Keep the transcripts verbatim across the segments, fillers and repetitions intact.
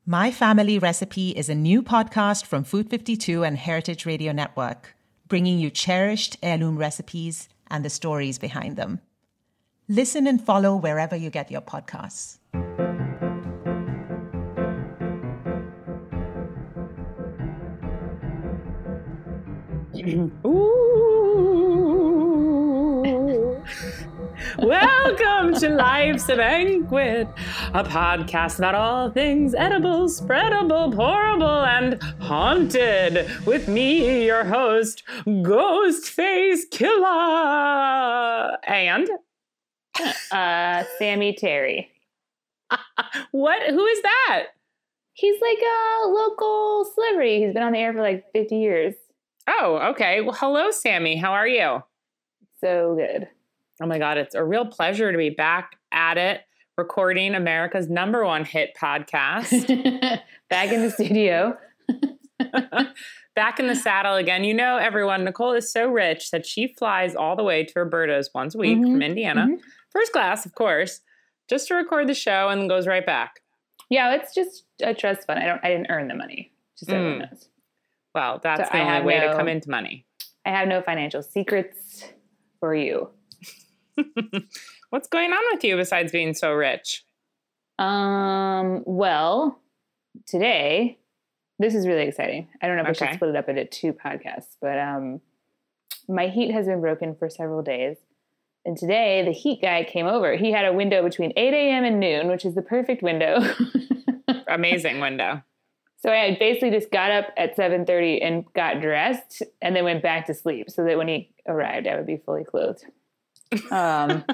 My Family Recipe is a new podcast from Food fifty-two and Heritage Radio Network, bringing you cherished heirloom recipes and the stories behind them. Listen and follow wherever you get your podcasts. Ooh. Welcome to Life's a Banquet, a podcast about all things edible, spreadable, pourable, and haunted. With me, your host, Ghostface Killer, and uh, Sammy Terry. What? Who is that? He's like a local celebrity. He's been on the air for like fifty years. Oh, okay. Well, hello, Sammy. How are you? So good. Oh my God, it's a real pleasure to be back at it, recording America's number one hit podcast. Back in the studio. Back in the saddle again. You know, everyone, Nicole is so rich that she flies all the way to Roberta's once a week mm-hmm. from Indiana. Mm-hmm. First class, of course, just to record the show and then goes right back. Yeah, it's just a trust fund. I don't. I didn't earn the money. Just so mm. everyone knows. Well, that's so the I only way no, to come into money. I have no financial secrets for you. What's going on with you besides being so rich? Um, well, today, this is really exciting. I don't know if okay. I should split it up into two podcasts, but um, my heat has been broken for several days. And today, the heat guy came over. He had a window between eight a.m. and noon, which is the perfect window. Amazing window. So I basically just got up at seven thirty and got dressed and then went back to sleep so that when he arrived, I would be fully clothed. Um,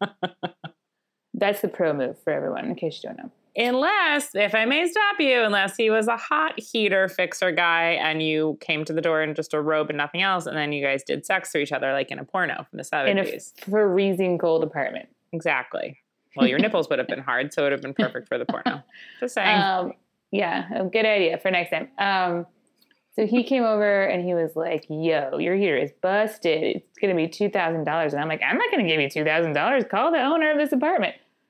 that's the pro move for everyone, in case you don't know. Unless, if I may stop you, unless he was a hot heater fixer guy and you came to the door in just a robe and nothing else, and then you guys did sex to each other like in a porno from the seventies. In a freezing cold apartment. Exactly. Well, your nipples would have been hard, so it would have been perfect for the porno. Just saying. Um, yeah, a good idea for next time. Um, so he came over and he was like, yo, your heater is busted. It's going to be two thousand dollars. And I'm like, I'm not going to give you two thousand dollars. Call the owner of this apartment.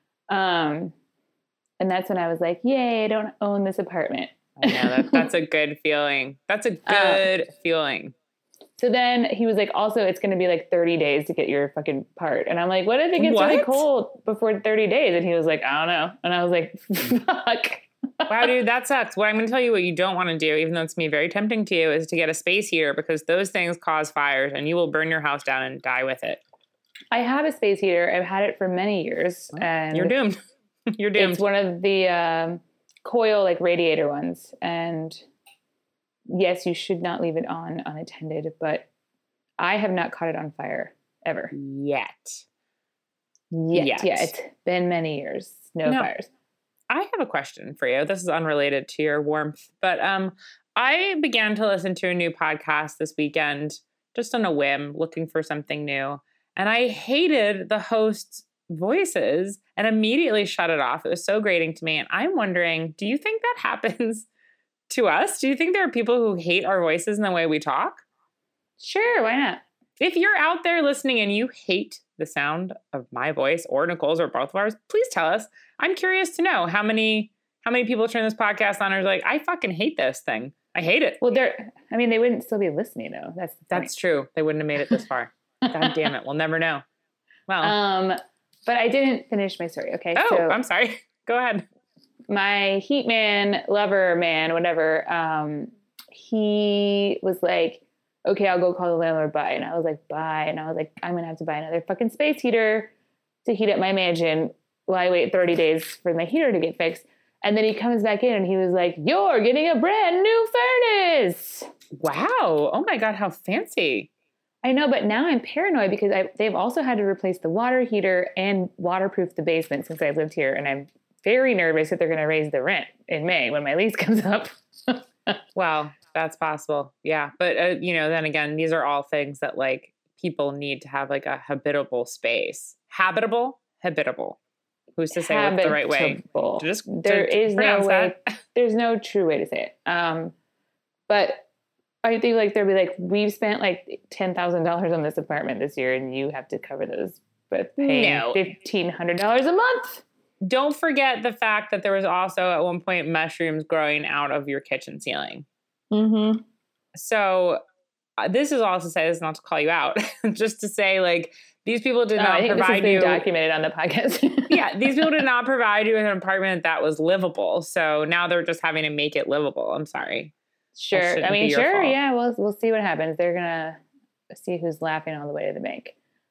Um, and that's when I was like, yay, I don't own this apartment. I know, that, that's a good feeling. That's a good um, feeling. So then he was like, also, it's going to be like thirty days to get your fucking part. And I'm like, what if it gets what? really cold before thirty days? And he was like, I don't know. And I was like, fuck. Wow, dude, that sucks. Well, I'm going to tell you what you don't want to do, even though it's going to be very tempting to you, is to get a space heater because those things cause fires and you will burn your house down and die with it. I have a space heater. I've had it for many years. And you're doomed. You're doomed. It's one of the um, coil, like radiator ones. And yes, you should not leave it on unattended, but I have not caught it on fire ever. Yet. Yet. Yet. Yeah, it's been many years. No, no. fires. I have a question for you. This is unrelated to your warmth, but um, I began to listen to a new podcast this weekend, just on a whim, looking for something new. And I hated the host's voices and immediately shut it off. It was so grating to me. And I'm wondering, do you think that happens to us? Do you think there are people who hate our voices and the way we talk? Sure, why not? If you're out there listening and you hate the sound of my voice or Nicole's or both of ours, please tell us. I'm curious to know how many how many people turn this podcast on and are like, I fucking hate this thing. I hate it. Well, they're, I mean, they wouldn't still be listening though. That's the That's true. They wouldn't have made it this far. God damn it. We'll never know. Well, um, but I didn't finish my story. Okay. Oh, so I'm sorry. Go ahead. My heat man, lover man, whatever. Um, he was like, okay, I'll go call the landlord, bye. And I was like, bye. And I was like, I'm going to have to buy another fucking space heater to heat up my mansion while I wait thirty days for my heater to get fixed. And then he comes back in and he was like, you're getting a brand new furnace. Wow. Oh my God, how fancy. I know, but now I'm paranoid because I, they've also had to replace the water heater and waterproof the basement since I've lived here. And I'm very nervous that they're going to raise the rent in May when my lease comes up. Well, that's possible. Yeah. But, uh, you know, then again, these are all things that like people need to have like a habitable space. Habitable? Habitable. Who's to say what's the right way? Just there to, is to no way. That. There's no true way to say it. Um, but I think like they'll be like, we've spent like ten thousand dollars on this apartment this year, and you have to cover those, but paying no. fifteen hundred dollars a month. don't forget the fact that there was also at one point mushrooms growing out of your kitchen ceiling. Mm-hmm. So uh, this is all to say, this is not to call you out, just to say, like, these people did Oh, not I think provide this has been you. documented on the podcast. Yeah, these people did not provide you with an apartment that was livable. So now they're just having to make it livable. I'm sorry. Sure. I mean, sure. Yeah, we'll we'll see what happens. They're gonna see who's laughing all the way to the bank.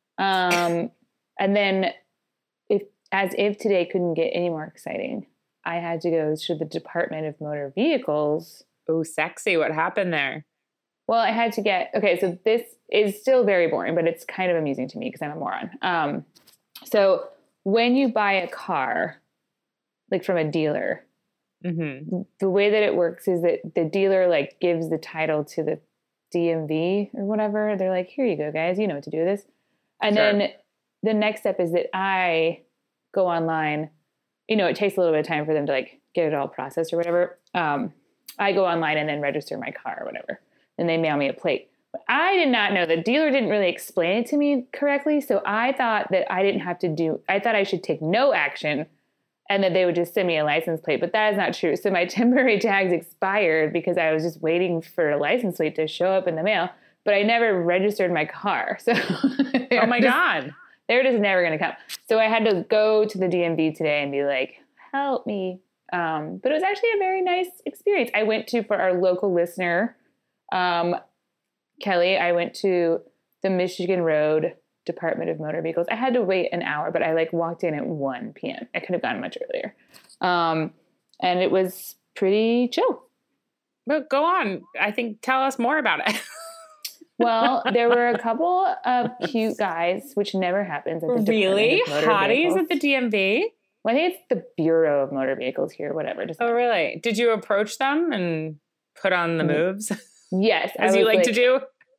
Um, and then, if as if today couldn't get any more exciting, I had to go to the Department of Motor Vehicles. Oh, sexy! What happened there? Well, I had to get okay. So this is still very boring, but it's kind of amusing to me because I'm a moron. Um, so when you buy a car, like from a dealer. Mm-hmm. The way that it works is that the dealer like gives the title to the D M V or whatever. They're like, here you go, guys. You know what to do with this. And Sure. then the next step is that I go online. You know, it takes a little bit of time for them to like get it all processed or whatever. Um, I go online and then register my car or whatever. And they mail me a plate. But I did not know. The dealer didn't really explain it to me correctly. So I thought that I didn't have to do, I thought I should take no action and that they would just send me a license plate. But that is not true. So my temporary tags expired because I was just waiting for a license plate to show up in the mail. But I never registered my car. So oh my just, God. They were just never going to come. So I had to go to the D M V today and be like, help me. Um, but it was actually a very nice experience. I went to, for our local listener, um, Kelly, I went to the Michigan Road Department of Motor Vehicles. I had to wait an hour, but I like walked in at one p.m. I could have gone much earlier. Um, and it was pretty chill. But go on. I think tell us more about it. Well, there were a couple of cute guys, which never happens at the really? Department of Motor Hotties Vehicles. at the D M V? Well, I think it's the Bureau of Motor Vehicles here, whatever. Just oh, really? Did you approach them and put on the moves? Yes. As you like, like to do?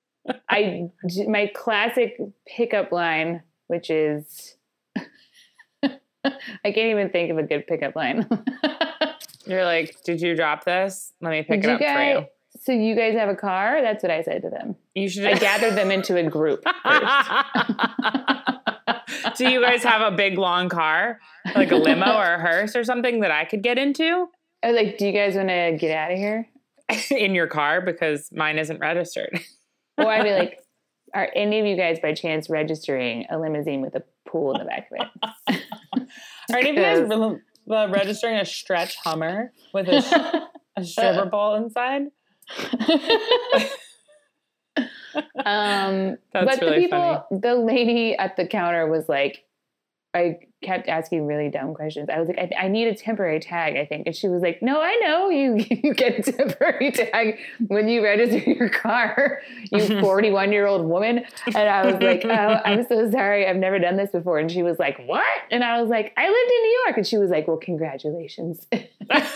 I, my classic pickup line, which is, I can't even think of a good pickup line. You're like, did you drop this? Let me pick did it up guys, for you. So you guys have a car? That's what I said to them. You should. I gathered them into a group first. Do you guys have a big, long car? Like a limo or a hearse or something that I could get into? I was like, do you guys want to get out of here? In your car? Because mine isn't registered. Or I'd be like, are any of you guys by chance registering a limousine with a pool in the back of it? Are any of you guys re- uh, registering a stretch Hummer with a, sh- a stripper pole inside? um, That's but really the people, funny. the lady at the counter was like, I kept asking really dumb questions. I was like, I, I need a temporary tag, I think. And she was like, no, I know you, you get a temporary tag when you register your car, you forty-one-year-old woman. And I was like, oh, I'm so sorry. I've never done this before. And she was like, what? And I was like, I lived in New York. And she was like, well, congratulations. But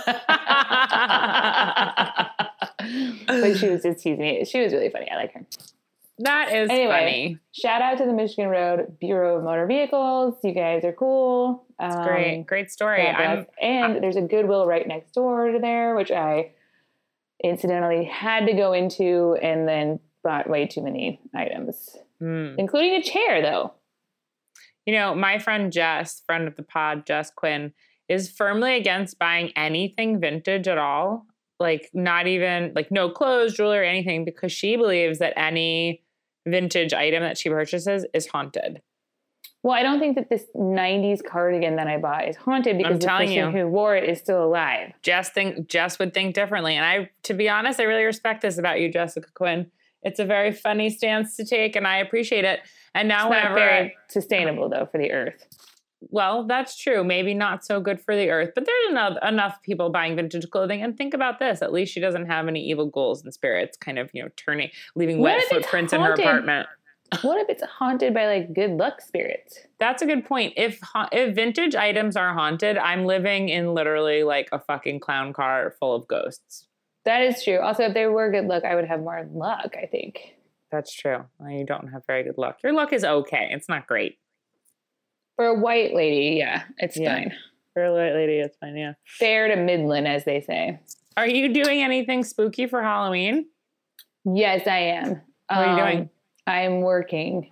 she was just teasing me. She was really funny. I like her. That is anyway, funny. Shout out to the Michigan Road Bureau of Motor Vehicles. You guys are cool. Um, Great, great story. I'm, and I'm, there's a Goodwill right next door to there, which I incidentally had to go into and then bought way too many items, mm. including a chair, though. You know, my friend Jess, friend of the pod, Jess Quinn, is firmly against buying anything vintage at all. Like not even like no clothes, jewelry, anything, because she believes that any vintage item that she purchases is haunted. Well, I don't think that this nineties cardigan that I bought is haunted because I'm the telling person you. who wore it is still alive. Jess think Jess would think differently. And I, to be honest, I really respect this about you, Jessica Quinn. It's a very funny stance to take and I appreciate it. And now it's whenever not very I, sustainable though for the earth. Well, that's true. Maybe not so good for the earth, but there's enough, enough people buying vintage clothing. And think about this. At least she doesn't have any evil ghouls and spirits kind of, you know, turning, leaving What wet if it's footprints in her haunted? apartment. What if it's haunted by like good luck spirits? That's a good point. If ha- if vintage items are haunted, I'm living in literally like a fucking clown car full of ghosts. That is true. Also, if they were good luck, I would have more luck, I think. That's true. Well, you don't have very good luck. Your luck is okay. It's not great. For a white lady, yeah, it's Yeah. fine. For a white lady, it's fine, yeah. Fair to Midland, as they say. Are you doing anything spooky for Halloween? Yes, I am. What are you Um, doing? I'm working.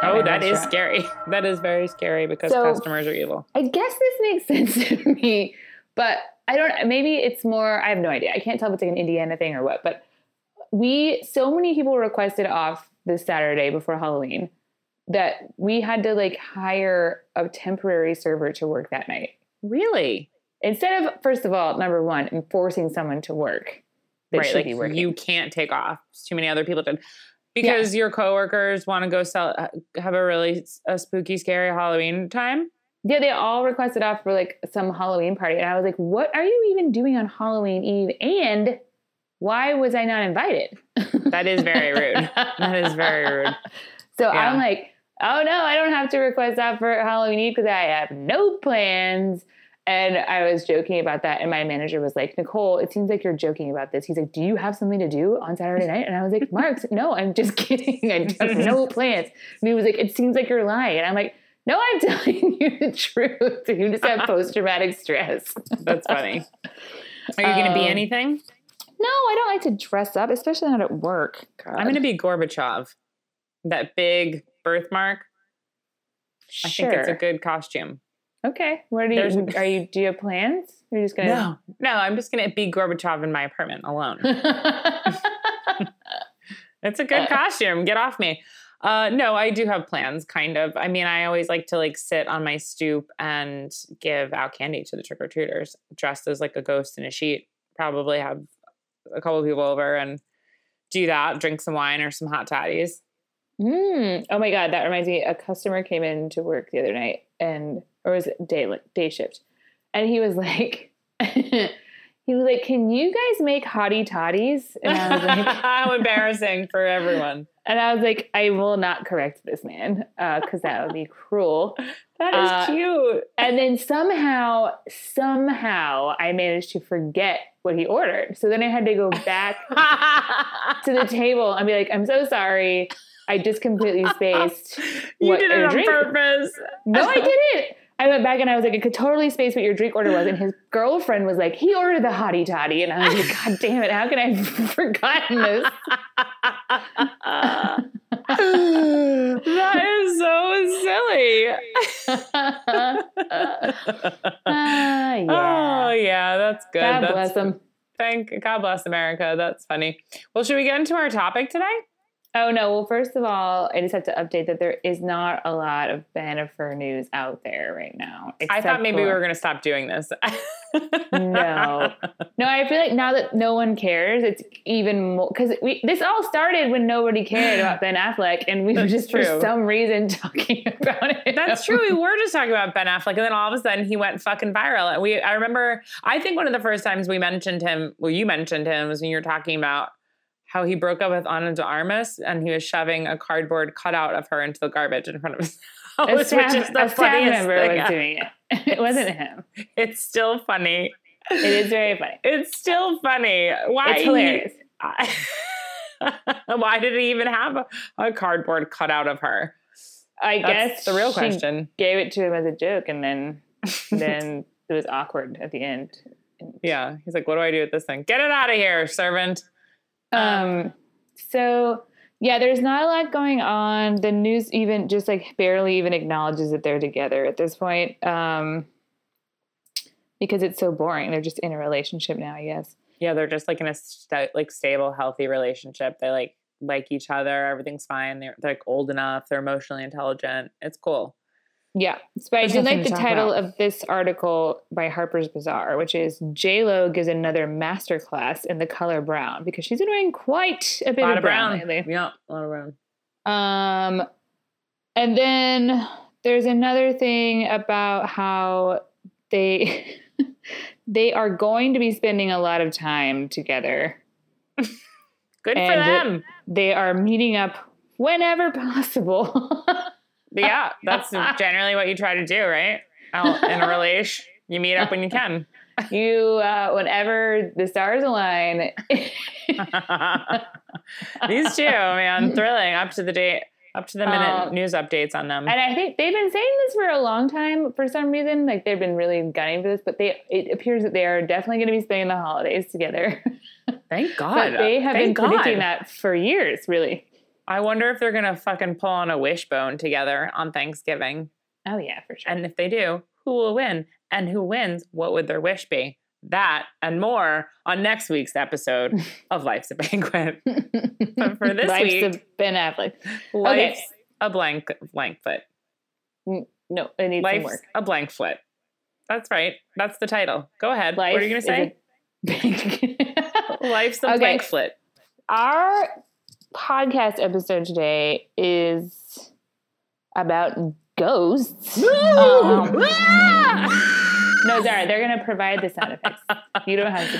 Oh, that is scary. That is very scary because so, customers are evil. I guess this makes sense to me, but I don't, maybe it's more, I have no idea. I can't tell if it's like an Indiana thing or what, but we, so many people requested off this Saturday before Halloween that we had to like hire a temporary server to work that night. Really? Instead of, first of all, number one, enforcing someone to work. Right, like you can't take off. Too many other people did. Because yeah. your coworkers want to go sell, have a really a spooky, scary Halloween time. Yeah, they all requested off for like some Halloween party. And I was like, what are you even doing on Halloween Eve? And why was I not invited? That is very rude. That is very rude. So yeah. I'm like, oh no, I don't have to request off for Halloween Eve because I have no plans. And I was joking about that. And my manager was like, Nicole, it seems like you're joking about this. He's like, do you have something to do on Saturday night? And I was like, Mark, no, I'm just kidding. I have no plans. And he was like, it seems like you're lying. And I'm like, no, I'm telling you the truth. You just have post-traumatic stress. That's funny. Are you going to be anything? No, I don't like to dress up, especially not at work. God. I'm going to be Gorbachev. That big birthmark. Sure. I think it's a good costume. Okay. What are you, There's, are you, do you have plans? Or are you just going to? No, no, I'm just going to be Gorbachev in my apartment alone. It's a good costume. Get off me. Uh, no, I do have plans, kind of. I mean, I always like to like sit on my stoop and give out candy to the trick-or-treaters dressed as like a ghost in a sheet. Probably have a couple of people over and do that, drink some wine or some hot toddies. Mm. Oh my God. That reminds me. A customer came in to work the other night and, or was it day, day shift? And he was like, he was like, can you guys make hottie toddies? And I was like, how embarrassing for everyone. And I was like, I will not correct this man because uh, that would be cruel. That is uh, cute. And then somehow, somehow I managed to forget what he ordered. So then I had to go back to the table and be like, I'm so sorry. I just completely spaced. You what did it on drink. purpose. No, I didn't. I went back and I was like, I could totally space what your drink order was. And his girlfriend was like, he ordered the hottie toddy. And I was like, God damn it. How can I have forgotten this? That is so silly. uh, yeah. Oh, yeah. That's good. God that's, bless him. Thank God bless America. That's funny. Well, should we get into our topic today? Oh, no. Well, first of all, I just have to update that there is not a lot of Bennifer news out there right now. I thought maybe for... we were going to stop doing this. No. No, I feel like now that no one cares, it's even more... Because we this all started when nobody cared about Ben Affleck, and we That's were just true. for some reason talking about it. That's true. We were just talking about Ben Affleck, and then all of a sudden he went fucking viral. And we, I remember, I think one of the first times we mentioned him, well, you mentioned him, was when you were talking about how he broke up with Ana de Armas and he was shoving a cardboard cutout of her into the garbage in front of his house, a staff, which is the a funniest staff member thing. was doing it. It wasn't him. It's still funny. It is very funny. It's still funny. Why? It's hilarious. He, why did he even have a, a cardboard cutout of her? I That's guess the real she question. Gave it to him as a joke, and then then it was awkward at the end. Yeah, he's like, "What do I do with this thing? Get it out of here, servant." Um, so yeah, there's not a lot going on. The news even just like barely even acknowledges that they're together at this point. Um, because it's so boring. They're just in a relationship now, I guess. Yeah. They're just like in a st- like stable, healthy relationship. They like, like each other. Everything's fine. They're, they're like old enough. They're emotionally intelligent. It's cool. Yeah. So I do like the title about. of this article by Harper's Bazaar, which is J-Lo gives another masterclass in the color brown, because she's been wearing quite a bit a lot of brown, brown lately. Yeah, a lot of brown. Um, and then there's another thing about how they they are going to be spending a lot of time together. Good for them. They are meeting up whenever possible. Yeah, that's generally what you try to do, right? In a relation, you meet up when you can. You, uh, whenever the stars align. These two, man, thrilling. Up to the date, up to the minute um, news updates on them. And I think they've been saying this for a long time for some reason. Like they've been really gunning for this, but they it appears that they are definitely going to be spending the holidays together. Thank God. But they have Thank been God. predicting that for years, really. I wonder if they're going to fucking pull on a wishbone together on Thanksgiving. Oh, yeah, for sure. And if they do, who will win? And who wins? What would their wish be? That and more on next week's episode of Life's a Banquet. But for this Life's week, a Ben Affleck. Life's Okay. a blank blank foot. No, it needs Life's some work. a blank foot. That's right. That's the title. Go ahead. Life what are you going to say? A- Life's a Okay. blank foot. Our podcast episode today is about ghosts. Um, no, Zara, they're going to provide the sound effects. You don't have to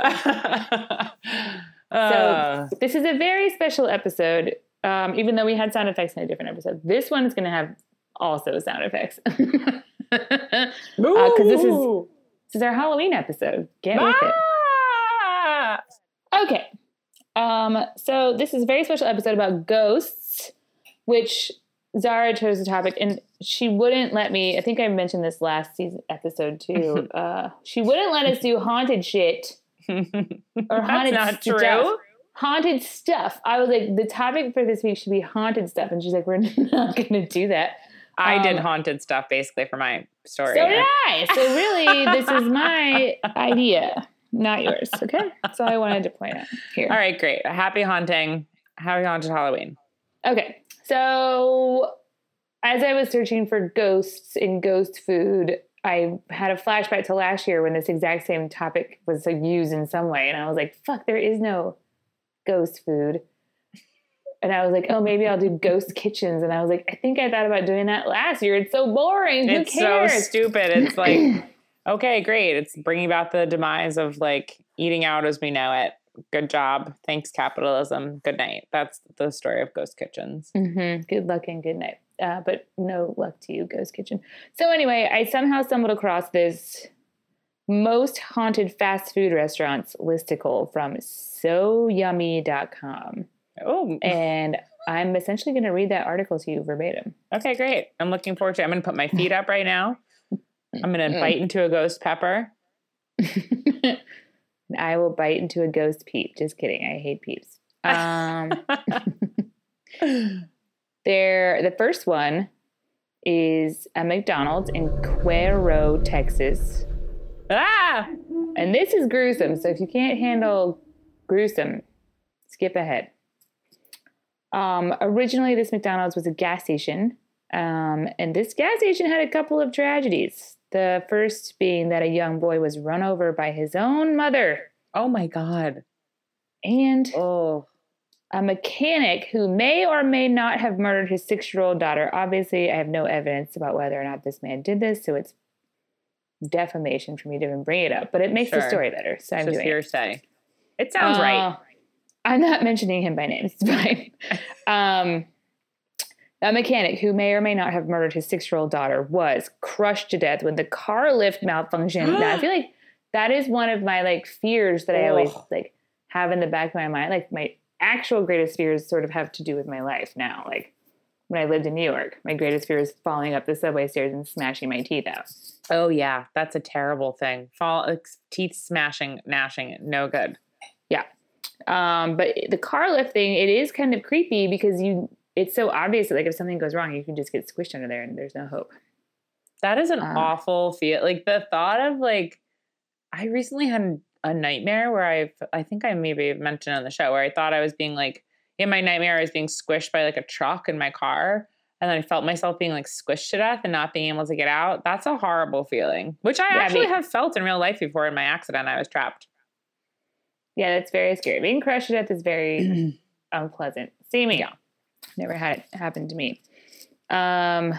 do it. Uh, So this is a very special episode, um, even though we had sound effects in a different episode. This one is going to have also sound effects. Because uh, this is this is our Halloween episode. Get with it. Ah! Okay. Um, so this is a very special episode about ghosts, which Zara chose the topic, and she wouldn't let me, I think I mentioned this last season episode too. uh, she wouldn't let us do haunted shit or That's haunted not stuff. true. Haunted stuff. I was like, the topic for this week should be haunted stuff. And she's like, we're not going to do that. I Um, did haunted stuff basically for my story. So did I. So really, this is my idea, not yours. Okay. That's all I wanted to point out here. All right, great. Happy haunting. Happy haunted Halloween. Okay. So as I was searching for ghosts in ghost food, I had a flashback to last year when this exact same topic was like, used in some way. And I was like, fuck, there is no ghost food. And I was like, oh, maybe I'll do ghost kitchens. And I was like, I think I thought about doing that last year. It's so boring. Who It's cares? so stupid. It's like, okay, great. It's bringing about the demise of like eating out as we know it. Good job. Thanks, capitalism. Good night. That's the story of ghost kitchens. Mm-hmm. Good luck and good night. Uh, but no luck to you, Ghost Kitchen. So anyway, I somehow stumbled across this most haunted fast food restaurants listicle from so yummy dot com. Oh, And I'm essentially going to read that article to you verbatim. okay, great. I'm looking forward to it. I'm going to put my feet up right now. I'm going to bite into a ghost pepper. I will bite into a ghost peep. Just kidding. I hate peeps. Um, there, the first one is a McDonald's in Cuero, Texas. Ah! And this is gruesome. So if you can't handle gruesome, skip ahead. Um, originally, this McDonald's was a gas station. Um, and this gas station had a couple of tragedies. The first being that a young boy was run over by his own mother. Oh my God. And Oh. a mechanic who may or may not have murdered his six-year-old daughter. Obviously, I have no evidence about whether or not this man did this, so it's defamation for me to even bring it up. But it makes Sure. the story better, so I'm Just doing it. hearsay. It sounds Uh, right. I'm not mentioning him by name. It's fine. um, a mechanic who may or may not have murdered his six-year-old daughter was crushed to death when the car lift malfunctioned. Now, I feel like that is one of my like fears that I always Ugh. like have in the back of my mind. Like my actual greatest fears sort of have to do with my life now. Like when I lived in New York, my greatest fear is falling up the subway stairs and smashing my teeth out. Oh yeah, that's a terrible thing. Fall, like, teeth smashing, gnashing, no good. Yeah. Um, but the car lift thing, it is kind of creepy because you, it's so obvious that like if something goes wrong, you can just get squished under there and there's no hope. That is an Uh. awful feel. Like the thought of like, I recently had a nightmare where I, I think I maybe mentioned on the show where I thought I was being like, in my nightmare, I was being squished by like a truck in my car. And then I felt myself being like squished to death and not being able to get out. That's a horrible feeling, which I Yeah, actually me- have felt in real life before. In my accident, I was trapped. Yeah, that's very scary. Being crushed to death is very unpleasant. See me. Yeah. Never had it happen to me. Um,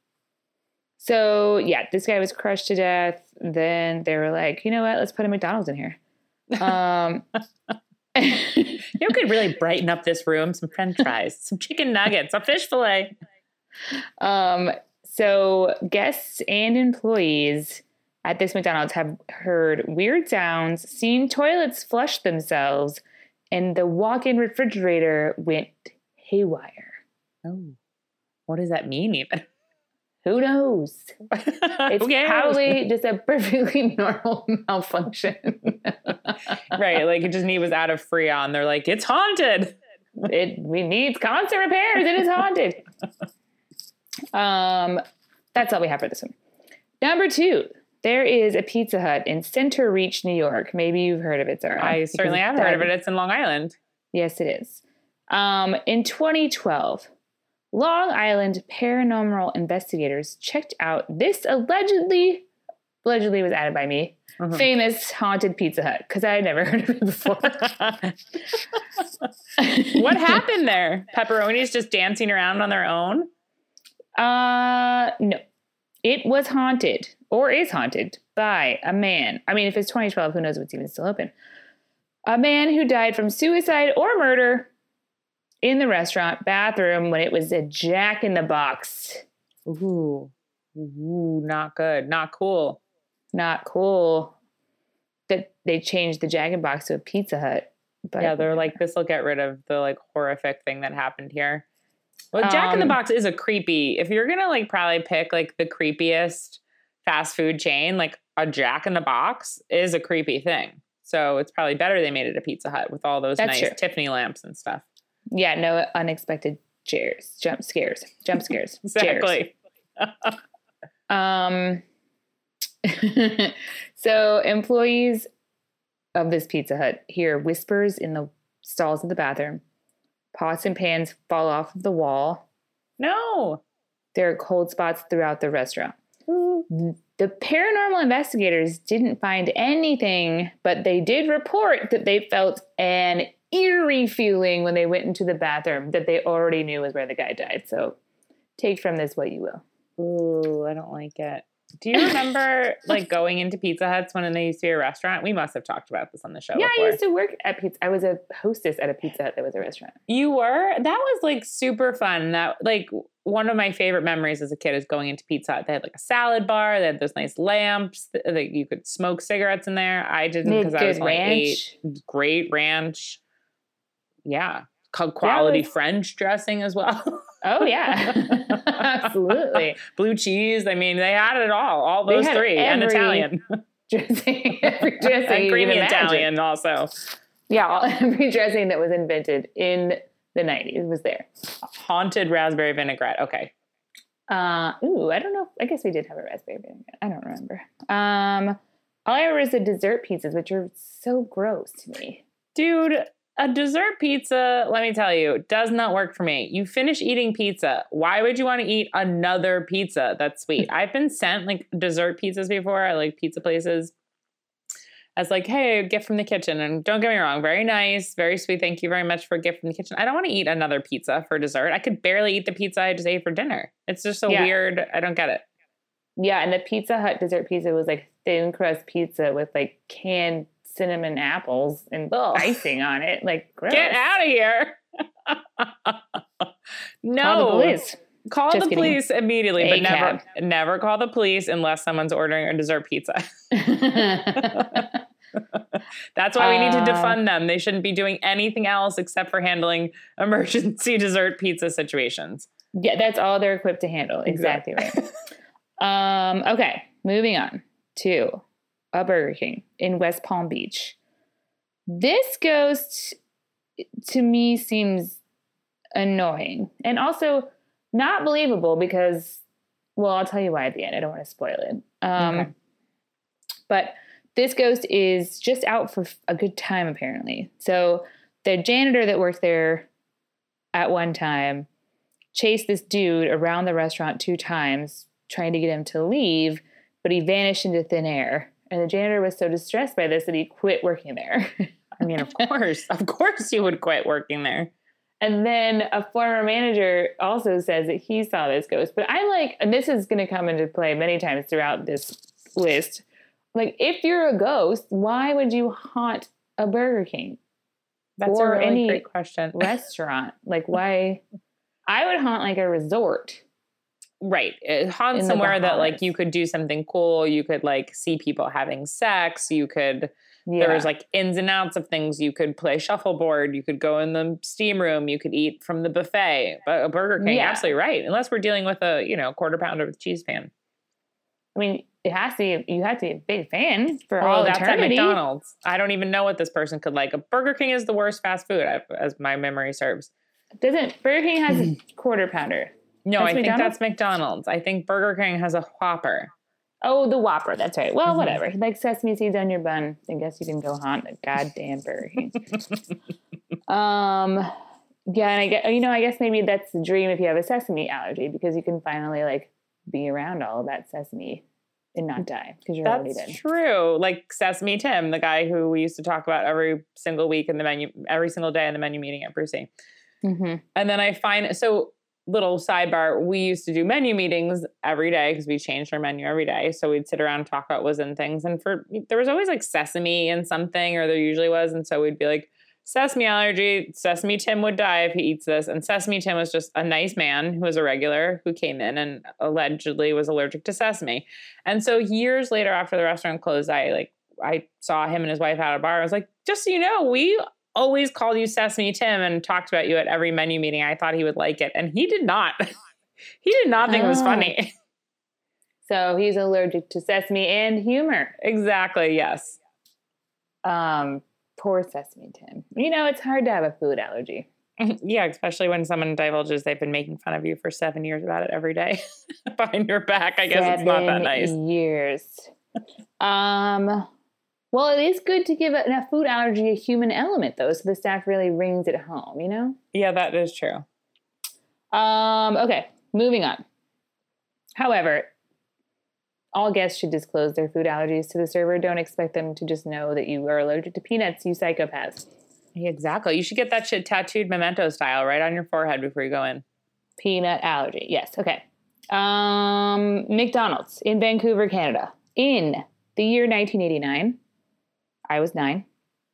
so yeah, this guy was crushed to death. Then they were like, you know what? Let's put a McDonald's in here. Um, You could really brighten up this room. Some French fries, some chicken nuggets, a fish fillet. um, so guests and employees at this McDonald's have heard weird sounds, seen toilets flush themselves, and the walk-in refrigerator went haywire. Oh, what does that mean even? Who knows? It's Who cares? probably just a perfectly normal malfunction. Right. Like it just need was out of Freon. They're like, it's haunted. it we needs constant repairs. It is haunted. Um, that's all we have for this one. Number two, there is a Pizza Hut in Center Reach, New York. Maybe you've heard of it, Zara. I certainly have heard of it. It's in Long Island. Yes, it is. Um, in twenty twelve, Long Island paranormal investigators checked out this allegedly, allegedly was added by me, mm-hmm. famous haunted Pizza Hut, because I had never heard of it before. What happened there? Pepperonis just dancing around on their own? Uh, no. It was haunted, or is haunted, by a man. I mean, if it's twenty twelve, who knows what's even still open. A man who died from suicide or murder in the restaurant bathroom when it was a Jack in the Box. Ooh. Ooh, not good. Not cool. Not cool. That they changed the Jack in the Box to a Pizza Hut. But yeah, they're like, this will get rid of the like horrific thing that happened here. Well, Jack um, in the Box is a creepy, if you're going to like probably pick like the creepiest fast food chain, like a Jack in the Box is a creepy thing. So it's probably better they made it a Pizza Hut with all those nice true. Tiffany lamps and stuff. Yeah, no unexpected scares, jump scares, jump scares. Exactly. um. So employees of this Pizza Hut hear whispers in the stalls of the bathroom. Pots and pans fall off of the wall. No. There are cold spots throughout the restaurant. Mm. The paranormal investigators didn't find anything, but they did report that they felt an eerie feeling when they went into the bathroom that they already knew was where the guy died. So take from this what you will. Ooh, I don't like it. Do you remember like going into Pizza Huts when they used to be a restaurant? We must have talked about this on the show Yeah, before. I used to work at Pizza. I was a hostess at a Pizza Hut that was a restaurant. You were? That was like super fun. That like one of my favorite memories as a kid is going into Pizza Hut. They had like a salad bar. They had those nice lamps that like, you could smoke cigarettes in there. I didn't because I was only eight. Great ranch. Yeah. Quality yeah, was... French dressing as well. Oh, yeah. Absolutely. Blue cheese. I mean, they had it all. All those three. And Italian. Dressing. Every dressing. And creamy Italian also. Yeah. All, every dressing that was invented in the nineties was there. Haunted raspberry vinaigrette. Okay. Uh, ooh, I don't know. I guess we did have a raspberry vinaigrette. I don't remember. Um, all I remember is the dessert pizzas, which are so gross to me. Dude. A dessert pizza, let me tell you, does not work for me. You finish eating pizza. Why would you want to eat another pizza that's sweet? I've been sent like dessert pizzas before at like pizza places as like, hey, a gift from the kitchen. And don't get me wrong, very nice, very sweet. Thank you very much for a gift from the kitchen. I don't want to eat another pizza for dessert. I could barely eat the pizza I just ate for dinner. It's just so yeah. weird. I don't get it. Yeah, and the Pizza Hut dessert pizza was like thin crust pizza with like canned cinnamon apples and Ugh. icing on it. Like, gross. Get out of here. No. Call the police. Call Just the kidding. police immediately, a but never cab. never call the police unless someone's ordering a dessert pizza. That's why we need to defund them. They shouldn't be doing anything else except for handling emergency dessert pizza situations. Yeah, that's all they're equipped to handle. Exactly, exactly. right. Um, okay, moving on to a Burger King in West Palm Beach. This ghost to me seems annoying and also not believable because, well, I'll tell you why at the end. I don't want to spoil it. Um, okay. But this ghost is just out for a good time, apparently. So the janitor that worked there at one time chased this dude around the restaurant two times, trying to get him to leave, but he vanished into thin air. And the janitor was so distressed by this that he quit working there. I mean, of course. Of course you would quit working there. And then a former manager also says that he saw this ghost. But I like, and this is going to come into play many times throughout this list. Like, if you're a ghost, why would you haunt a Burger King? That's or a really any great question. Restaurant? Like, why? I would haunt like a resort. Right. Haunt somewhere that like you could do something cool. You could like see people having sex. You could, yeah. there was like ins and outs of things. You could play shuffleboard. You could go in the steam room. You could eat from the buffet. But a Burger King, yeah. absolutely right. Unless we're dealing with a, you know, quarter pounder with cheese pan. I mean, it has to be, you have to be a big fan for Oh, all that's eternity. at McDonald's. I don't even know what this person could like. A Burger King is the worst fast food, as my memory serves. Doesn't Burger King has a quarter pounder? No, That's I think McDonald's? that's McDonald's. I think Burger King has a Whopper. Oh, the Whopper. That's right. Well, Mhm. whatever. Like sesame seeds on your bun. I guess you can go haunt a goddamn Burger King. um, yeah, and I guess, you know, I guess maybe that's the dream if you have a sesame allergy, because you can finally like be around all of that sesame and not die because you're already That's dead. true. Like Sesame Tim, the guy who we used to talk about every single week in the menu, every single day in the menu meeting at Brucey. Mm-hmm. And then I find, so little sidebar, we used to do menu meetings every day because we changed our menu every day. So we'd sit around and talk about was and things. And for, there was always like sesame in something, or there usually was. And so we'd be like, sesame allergy, Sesame Tim would die if he eats this. And Sesame Tim was just a nice man who was a regular who came in and allegedly was allergic to sesame. And so years later, after the restaurant closed, I like, I saw him and his wife at a bar. I was like, just so you know, we always called you Sesame Tim and talked about you at every menu meeting. I thought he would like it. And he did not. He did not think oh. it was funny. So he's allergic to sesame and humor. Exactly. Yes. Um, poor Sesame Tim. You know, it's hard to have a food allergy. Yeah, especially when someone divulges they've been making fun of you for seven years about it every day behind your back. I guess seven it's not that nice. Years. um, well, it is good to give a, a food allergy a human element, though, so the staff really rings it home, you know? Yeah, that is true. Um, okay, moving on. However, all guests should disclose their food allergies to the server. Don't expect them to just know that you are allergic to peanuts, you psychopaths. Exactly. You should get that shit tattooed memento style right on your forehead before you go in. Peanut allergy. Yes. Okay. Um, McDonald's in Vancouver, Canada. In the year nineteen eighty-nine, I was nine.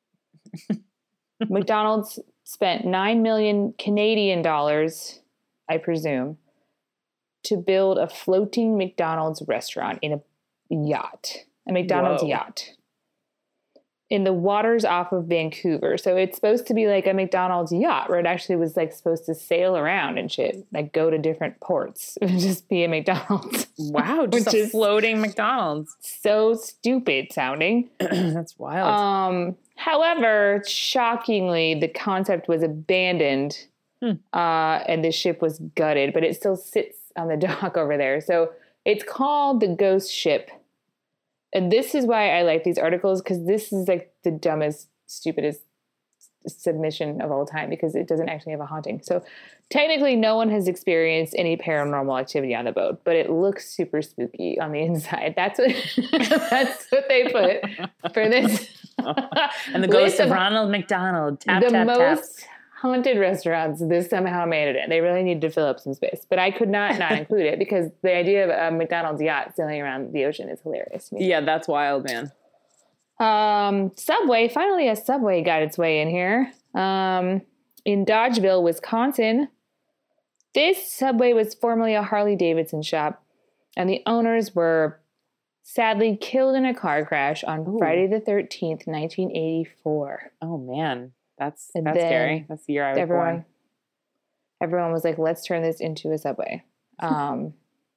McDonald's spent nine million Canadian dollars, I presume, to build a floating McDonald's restaurant in a yacht, a McDonald's Whoa. yacht. In the waters off of Vancouver. So it's supposed to be like a McDonald's yacht where it actually was like supposed to sail around and shit, like go to different ports. It would just be a McDonald's. Wow, just a floating McDonald's. So stupid sounding. That's wild. Um, however, shockingly, the concept was abandoned hmm. uh, and the ship was gutted, but it still sits on the dock over there. So it's called the Ghost Ship. And this is why I like these articles, because this is like the dumbest, stupidest submission of all time, because it doesn't actually have a haunting. So technically no one has experienced any paranormal activity on the boat, but it looks super spooky on the inside. That's what that's what they put for this. And the ghost of Ronald McDonald. Tap, the tap, most tap. haunted restaurants, this somehow made it in. They really needed to fill up some space. But I could not not include it because the idea of a McDonald's yacht sailing around the ocean is hilarious to me. Yeah, that's wild, man. Um, Subway, finally a Subway got its way in here. Um, in Dodgeville, Wisconsin. This Subway was formerly a Harley-Davidson shop, and the owners were sadly killed in a car crash on Ooh. Friday the thirteenth, nineteen eighty-four. Oh, man. That's that's scary. That's the year I was everyone, born. Everyone was like, let's turn this into a Subway. Um,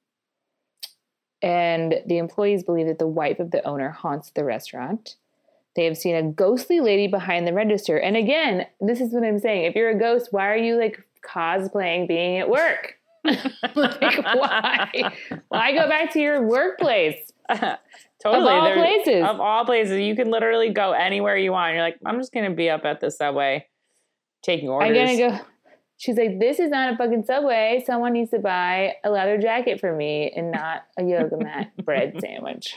and the employees believe that the wife of the owner haunts the restaurant. They have seen a ghostly lady behind the register. And again, this is what I'm saying. If you're a ghost, why are you like cosplaying being at work? Like, why? Why go back to your workplace? Totally. Of all There's, places. Of all places. You can literally go anywhere you want. You're like, I'm just going to be up at the Subway taking orders. I'm going to go. She's like, this is not a fucking Subway. Someone needs to buy a leather jacket for me and not a yoga mat bread sandwich.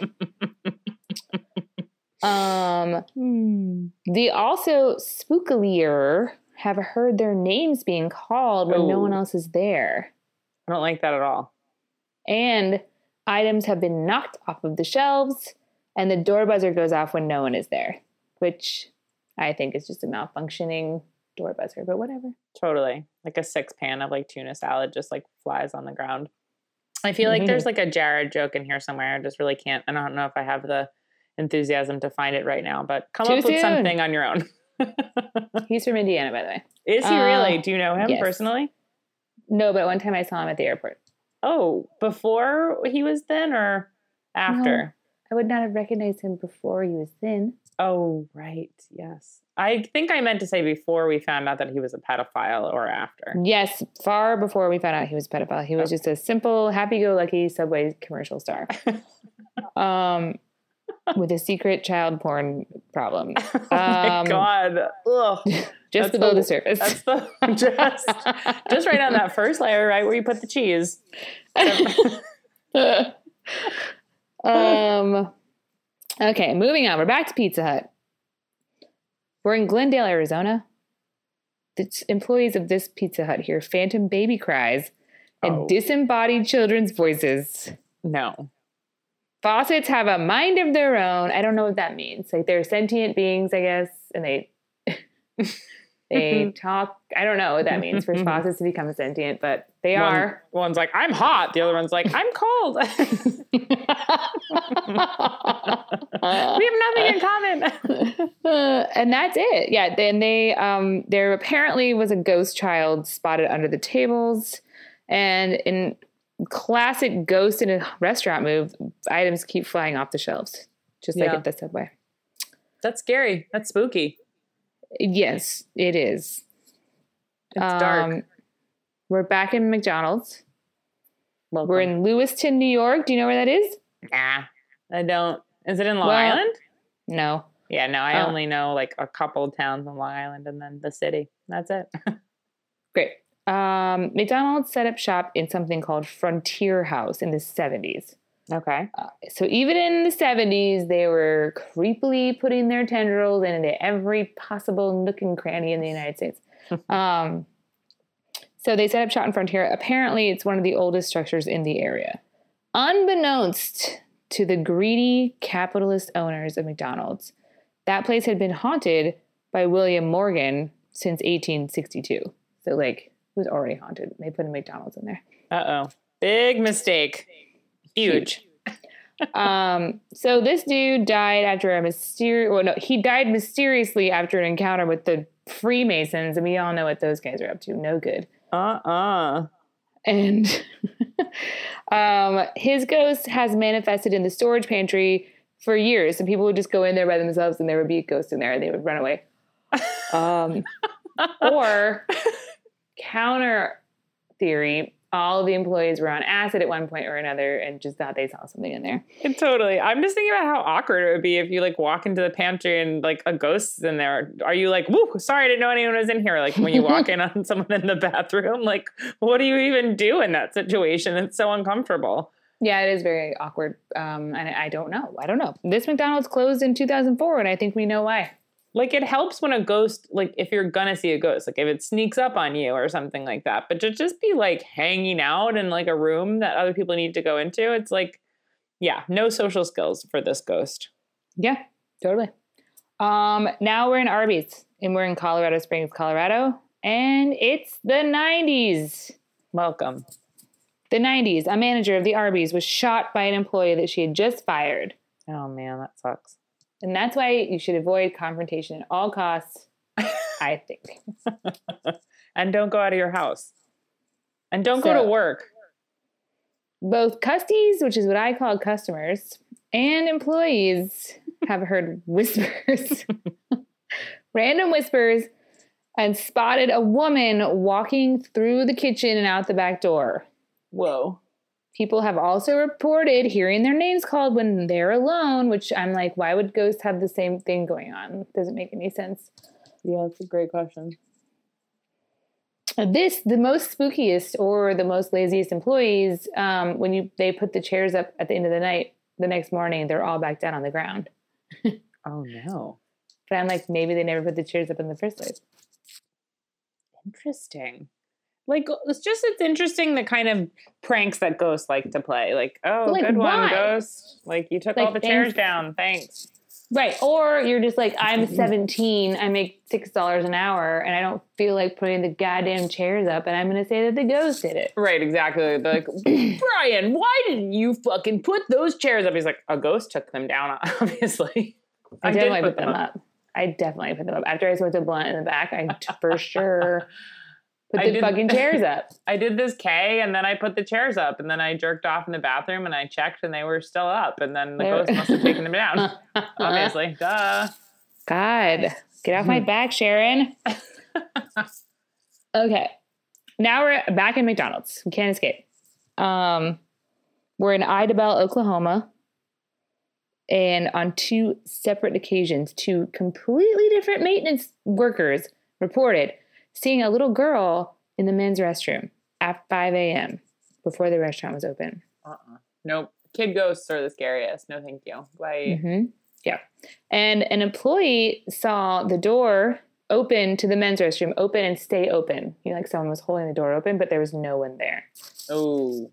Um, hmm. The also spookilier have heard their names being called when Ooh. no one else is there. I don't like that at all. And items have been knocked off of the shelves, and the door buzzer goes off when no one is there, which I think is just a malfunctioning door buzzer, but whatever. Totally. Like a six pan of like tuna salad just like flies on the ground. I feel like mm-hmm. there's like a Jared joke in here somewhere. I just really can't. I don't know if I have the enthusiasm to find it right now, but come Too up with soon. something on your own. He's from Indiana, by the way. Is he uh, really? Do you know him yes. personally? No, but one time I saw him at the airport. Oh, before he was then, or After. No, I would not have recognized him before he was thin. Oh, right. Yes. I think I meant to say before we found out that he was a pedophile or after. Yes, far before we found out he was a pedophile. He was Okay. just a simple, happy-go-lucky Subway commercial star. um, with a secret child porn problem. Oh my Um, God. Ugh. Just That's below the- the surface. That's the just just right on that first layer, right where you put the cheese. um, okay, moving on. We're back to Pizza Hut. We're in Glendale, Arizona. The t- employees of this Pizza Hut hear phantom baby cries and Oh. disembodied children's voices. No. Faucets have a mind of their own. I don't know what that means. Like they're sentient beings, I guess, and they they talk. I don't know what that means for faucets to become sentient, but they One, are. one's like, I'm hot. The other one's like, I'm cold. We have nothing in common. Uh, and that's it. Yeah. Then they, um, there apparently was a ghost child spotted under the tables, and in classic ghost in a restaurant move, items keep flying off the shelves, just like Yeah. at the Subway. That's scary. That's spooky. Yes, it is. It's dark. Um, we're back in McDonald's. Welcome. We're in Lewiston, New York. Do you know where that is? Nah, I don't. Is it in Long Well- Island? No. Yeah, no, I Oh. only know like a couple towns on Long Island and then the city. That's it. Great. Um, McDonald's set up shop in something called Frontier House in the seventies. Okay. Uh, so even in the seventies, they were creepily putting their tendrils into every possible nook and cranny in the United States. um, so they set up shop in Frontier. Apparently, it's one of the oldest structures in the area. Unbeknownst to the greedy capitalist owners of McDonald's, that place had been haunted by William Morgan since eighteen sixty-two. So, like, it was already haunted. They put a McDonald's in there. Uh-oh. Big mistake. Huge. Um, so this dude died after a mysterious, well, no, he died mysteriously after an encounter with the Freemasons, and we all know what those guys are up to. No good. Uh-uh. And um, his ghost has manifested in the storage pantry for years. So people would just go in there by themselves, and there would be a ghost in there, and they would run away. Um, or counter theory, all of the employees were on acid at one point or another and just thought they saw something in there. It totally. I'm just thinking about how awkward it would be if you like walk into the pantry and like a ghost's in there. Are you like, woo, sorry, I didn't know anyone was in here? Like when you walk in on someone in the bathroom, like what do you even do in that situation? It's so uncomfortable. Yeah, it is very awkward. Um, and I don't know. I don't know. This McDonald's closed in two thousand four, and I think we know why. Like it helps when a ghost, like if you're gonna see a ghost, like if it sneaks up on you or something like that, but to just be like hanging out in like a room that other people need to go into, it's like, yeah, no social skills for this ghost. Yeah, totally. Um, now we're in Arby's, and we're in Colorado Springs, Colorado, and it's the nineties. Welcome. The nineties. A manager of the Arby's was shot by an employee that she had just fired. Oh man, that sucks. And that's why you should avoid confrontation at all costs, I think. And don't go out of your house. And don't So- go to work. Both custies, which is what I call customers, and employees have heard whispers, random whispers, and spotted a woman walking through the kitchen and out the back door. Whoa. People have also reported hearing their names called when they're alone, which I'm like, why would ghosts have the same thing going on? Doesn't make any sense. Yeah, that's a great question. This, the most spookiest or the most laziest employees, um, when you they put the chairs up at the end of the night, the next morning, they're all back down on the ground. Oh no. But I'm like, maybe they never put the chairs up in the first place. Interesting. Like it's just it's interesting the kind of pranks that ghosts like to play. Like, oh, Like, good one, why? ghost. Like you took Like, all the chairs thanks. down. Thanks. Right. Or you're just like, I'm seventeen, I make six dollars an hour, and I don't feel like putting the goddamn chairs up, and I'm going to say that the ghost did it. Right, exactly. They're like, Brian, why didn't you fucking put those chairs up? He's like, a ghost took them down, obviously. I, did definitely put them up. I definitely put them up. After I smoked a blunt in the back, I t- for sure Put I the did- fucking chairs up. I did this K and then I put the chairs up and then I jerked off in the bathroom and I checked and they were still up and then the They're- ghost must have taken them down. Obviously. Duh. God, get off my back, Sharon. Okay. Now we're back in McDonald's. We can't escape. Um, we're in Idabel, Oklahoma. And on two separate occasions, two completely different maintenance workers reported seeing a little girl in the men's restroom at five a.m. before the restaurant was open. Uh-uh. Nope. Kid ghosts are the scariest. No, thank you. Bye. Mm-hmm. Yeah. And an employee saw the door open to the men's restroom, open and stay open. You know, like someone was holding the door open, but there was no one there. Oh.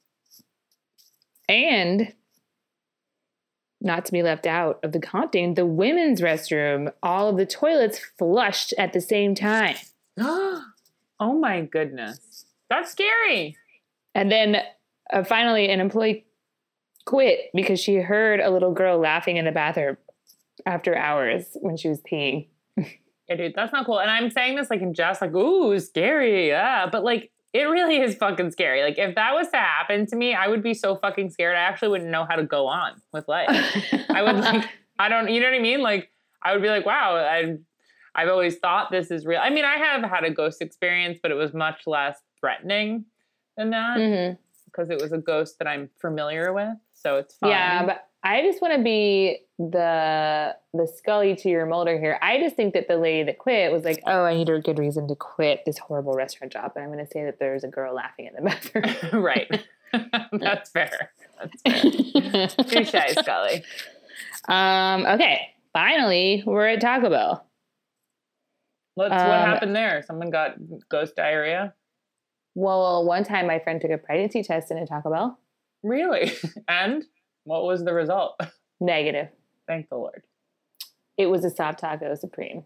And not to be left out of the haunting, the women's restroom, all of the toilets flushed at the same time. Oh my goodness. That's scary. And then uh, finally, an employee quit because she heard a little girl laughing in the bathroom after hours when she was peeing. Yeah, dude, that's not cool. And I'm saying this like in jest, like, ooh, scary. Yeah. But like, it really is fucking scary. Like, if that was to happen to me, I would be so fucking scared. I actually wouldn't know how to go on with life. I would like, I don't, you know what I mean? Like, I would be like, wow, I, I've always thought this is real. I mean, I have had a ghost experience, but it was much less threatening than that because Mm-hmm. it was a ghost that I'm familiar with. So it's fine. Yeah, but I just want to be the the Scully to your Mulder here. I just think that the lady that quit was like, oh, I need a good reason to quit this horrible restaurant job. And I'm going to say that there's a girl laughing in the bathroom. Right. That's fair. That's fair. Touche, Scully. Um, okay. Finally, we're at Taco Bell. Let's, Um, what happened there? Someone got ghost diarrhea? Well, one time my friend took a pregnancy test in a Taco Bell. Really? And what was the result? Negative. Thank the Lord. It was a soft taco supreme.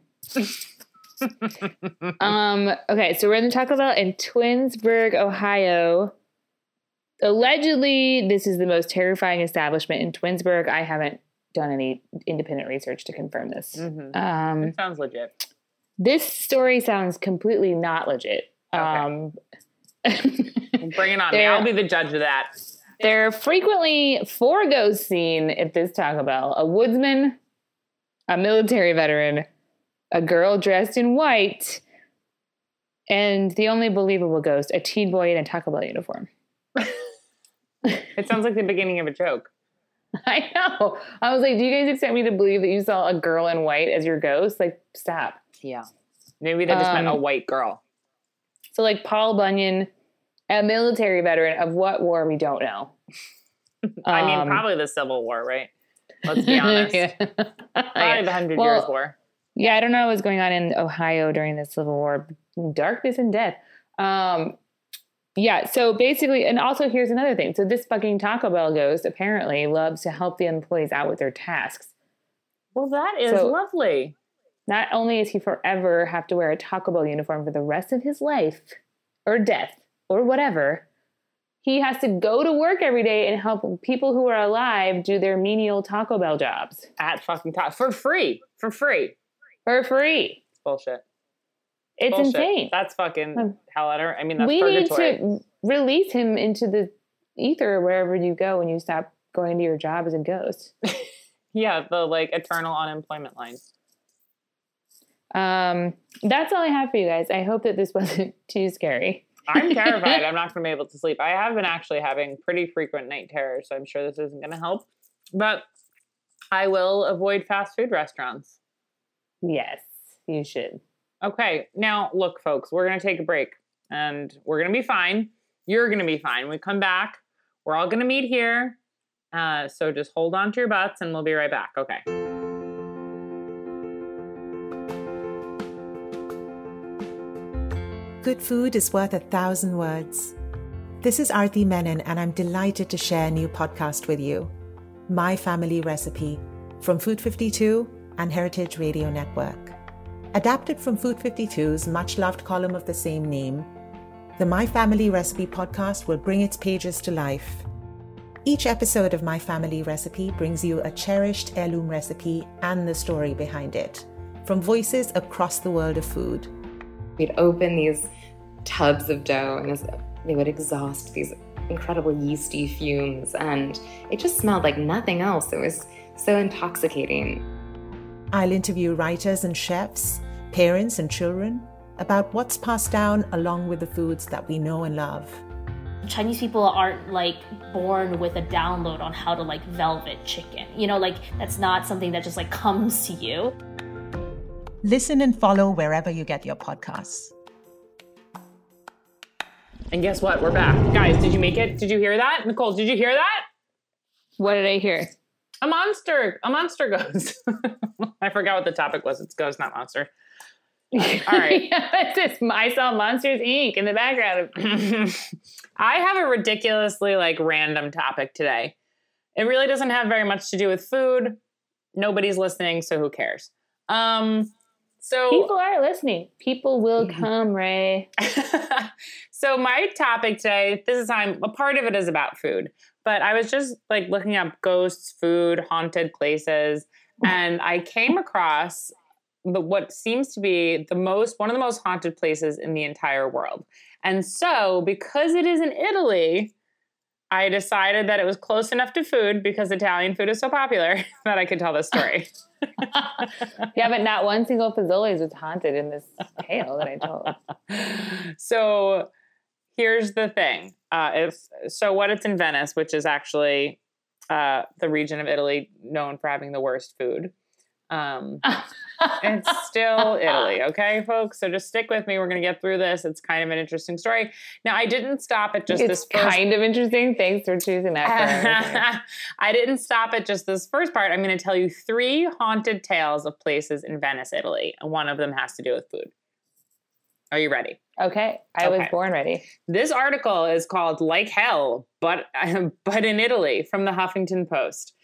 um, okay, so we're in the Taco Bell in Twinsburg, Ohio. Allegedly, this is the most terrifying establishment in Twinsburg. I haven't done any independent research to confirm this. Mm-hmm. Um, It sounds legit. this story sounds completely not legit. Okay. Um, Bring it on. There- I'll be the judge of that. There are frequently four ghosts seen at this Taco Bell. A woodsman, a military veteran, a girl dressed in white, and the only believable ghost, a teen boy in a Taco Bell uniform. It sounds like the beginning of a joke. I know. I was like, do you guys expect me to believe that you saw a girl in white as your ghost? Like, stop. Yeah. Maybe they just meant a Um, white girl. So, like, Paul Bunyan, a military veteran of what war we don't know. I mean, Um, probably the Civil War, right? Let's be honest. yeah. Probably the Hundred Well, Years' War. Yeah, I don't know what was going on in Ohio during the Civil War. Darkness and death. Um, yeah, so basically, and also here's another thing. So this fucking Taco Bell ghost apparently loves to help the employees out with their tasks. Well, that is So- lovely. Not only is he forever have to wear a Taco Bell uniform for the rest of his life, or death, or whatever, he has to go to work every day and help people who are alive do their menial Taco Bell jobs. At fucking top. For free. For free. For free. Bullshit. It's Bullshit. insane. That's fucking Um, hell on earth. I mean, that's we purgatory. need to release him into the ether wherever you go when you stop going to your job as a ghost. Yeah, the like eternal unemployment line. Um, that's all I have for you guys. I hope that this wasn't too scary. I'm terrified. I'm not going to be able to sleep. I have been actually having pretty frequent night terrors, so I'm sure this isn't going to help. But I will avoid fast food restaurants. Yes, you should. Okay, now look, folks, we're going to take a break, and we're going to be fine. You're going to be fine. When we come back, we're all going to meet here. Uh, so just hold on to your butts, and we'll be right back. Okay. Good food is worth a thousand words. This is Aarti Menon, and I'm delighted to share a new podcast with you, My Family Recipe, from Food fifty-two and Heritage Radio Network. Adapted from Food fifty-two's much-loved column of the same name, the My Family Recipe podcast will bring its pages to life. Each episode of My Family Recipe brings you a cherished heirloom recipe and the story behind it, from voices across the world of food. We'd open these tubs of dough, and as they would exhaust these incredible yeasty fumes, and it just smelled like nothing else. It was so intoxicating. I'll interview writers and chefs, parents and children about what's passed down along with the foods that we know and love. Chinese people aren't like born with a download on how to like velvet chicken. You know, like that's not something that just like comes to you. Listen and follow wherever you get your podcasts. And guess what? We're back. Guys, did you make it? Did you hear that? Nicole, did you hear that? What did I hear? A monster. A monster goes. I forgot what the topic was. It's ghost, not monster. All right. It's just, I saw Monsters, Incorporated in the background. I have a ridiculously like random topic today. It really doesn't have very much to do with food. Nobody's listening, so who cares? Um, so people are listening. People will come, Ray. So my topic today, this is time, a part of it is about food, but I was just like looking up ghosts, food, haunted places, and I came across the, what seems to be the most, one of the most haunted places in the entire world. And so because it is in Italy, I decided that it was close enough to food because Italian food is so popular that I could tell this story. Yeah, but not one single Fazoli's was haunted in this tale that I told. So here's the thing. Uh, if, so what it's in Venice, which is actually uh, the region of Italy known for having the worst food. Um, it's still Italy, okay, folks? So just stick with me. We're going to get through this. It's kind of an interesting story. Now, I didn't stop at just it's this first... kind of interesting. Thanks for choosing that. I didn't stop at just this first part. I'm going to tell you three haunted tales of places in Venice, Italy, and one of them has to do with food. Are you ready? Okay. I okay. was born ready. This article is called Like Hell, but, but in Italy, from the Huffington Post.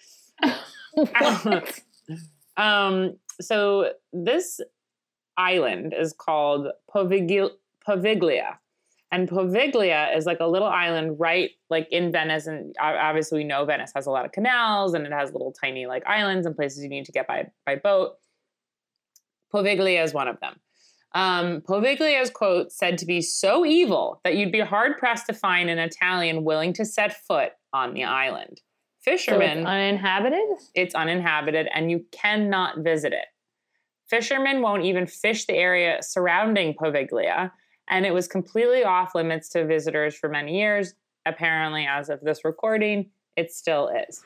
What? Um, so this island is called Poveglia, Poveglia, and Poveglia is like a little island right like in Venice. And obviously we know Venice has a lot of canals and it has little tiny like islands and places you need to get by, by boat. Poveglia is one of them. Um, Poveglia is, quote, said to be so evil that you'd be hard pressed to find an Italian willing to set foot on the island. Fishermen, so it's uninhabited? It's uninhabited and you cannot visit it. Fishermen won't even fish the area surrounding Poveglia, and it was completely off limits to visitors for many years. Apparently, as of this recording, it still is.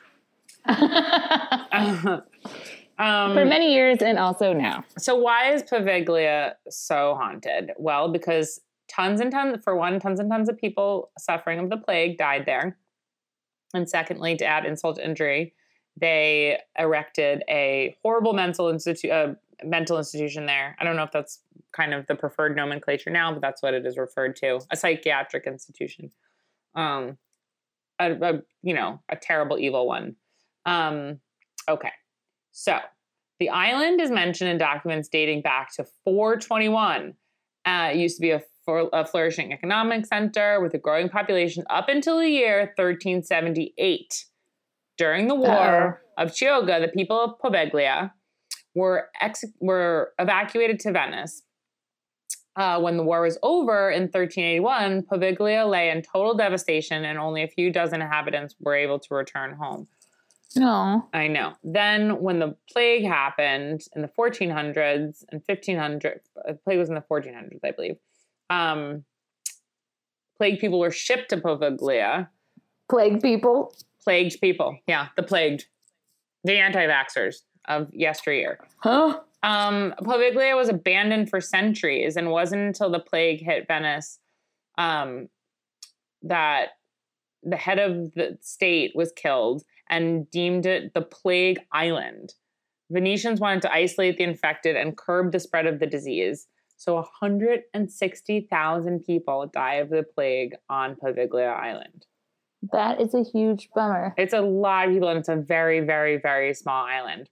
um, for many years and also now. So why is Poveglia so haunted? Well, because tons and tons, for one, tons and tons of people suffering of the plague died there. And secondly, to add insult to injury, they erected a horrible mental institu- uh, mental institution there. I don't know if that's kind of the preferred nomenclature now, but that's what it is referred to, a psychiatric institution. Um, a, a you know, a terrible, evil one. Um, okay, so the island is mentioned in documents dating back to four twenty-one. Uh, it used to be a for a flourishing economic center with a growing population up until the year thirteen seventy-eight. During the War Uh-oh. of Chioggia, the people of Poveglia were ex- were evacuated to Venice. Uh, when the war was over in thirteen eighty-one, Poveglia lay in total devastation and only a few dozen inhabitants were able to return home. No. I know. Then when the plague happened in the fourteen hundreds and fifteen hundreds, the plague was in the fourteen hundreds, I believe. Um, plague people were shipped to Poveglia. Plague people? Plagued people. Yeah, the plagued. The anti-vaxxers of yesteryear. Huh? Um, Poveglia was abandoned for centuries and wasn't until the plague hit Venice um, that the head of the state was killed and deemed it the plague island. Venetians wanted to isolate the infected and curb the spread of the disease. So one hundred sixty thousand people die of the plague on Poveglia Island. That is a huge bummer. It's a lot of people, and it's a very, very, very small island.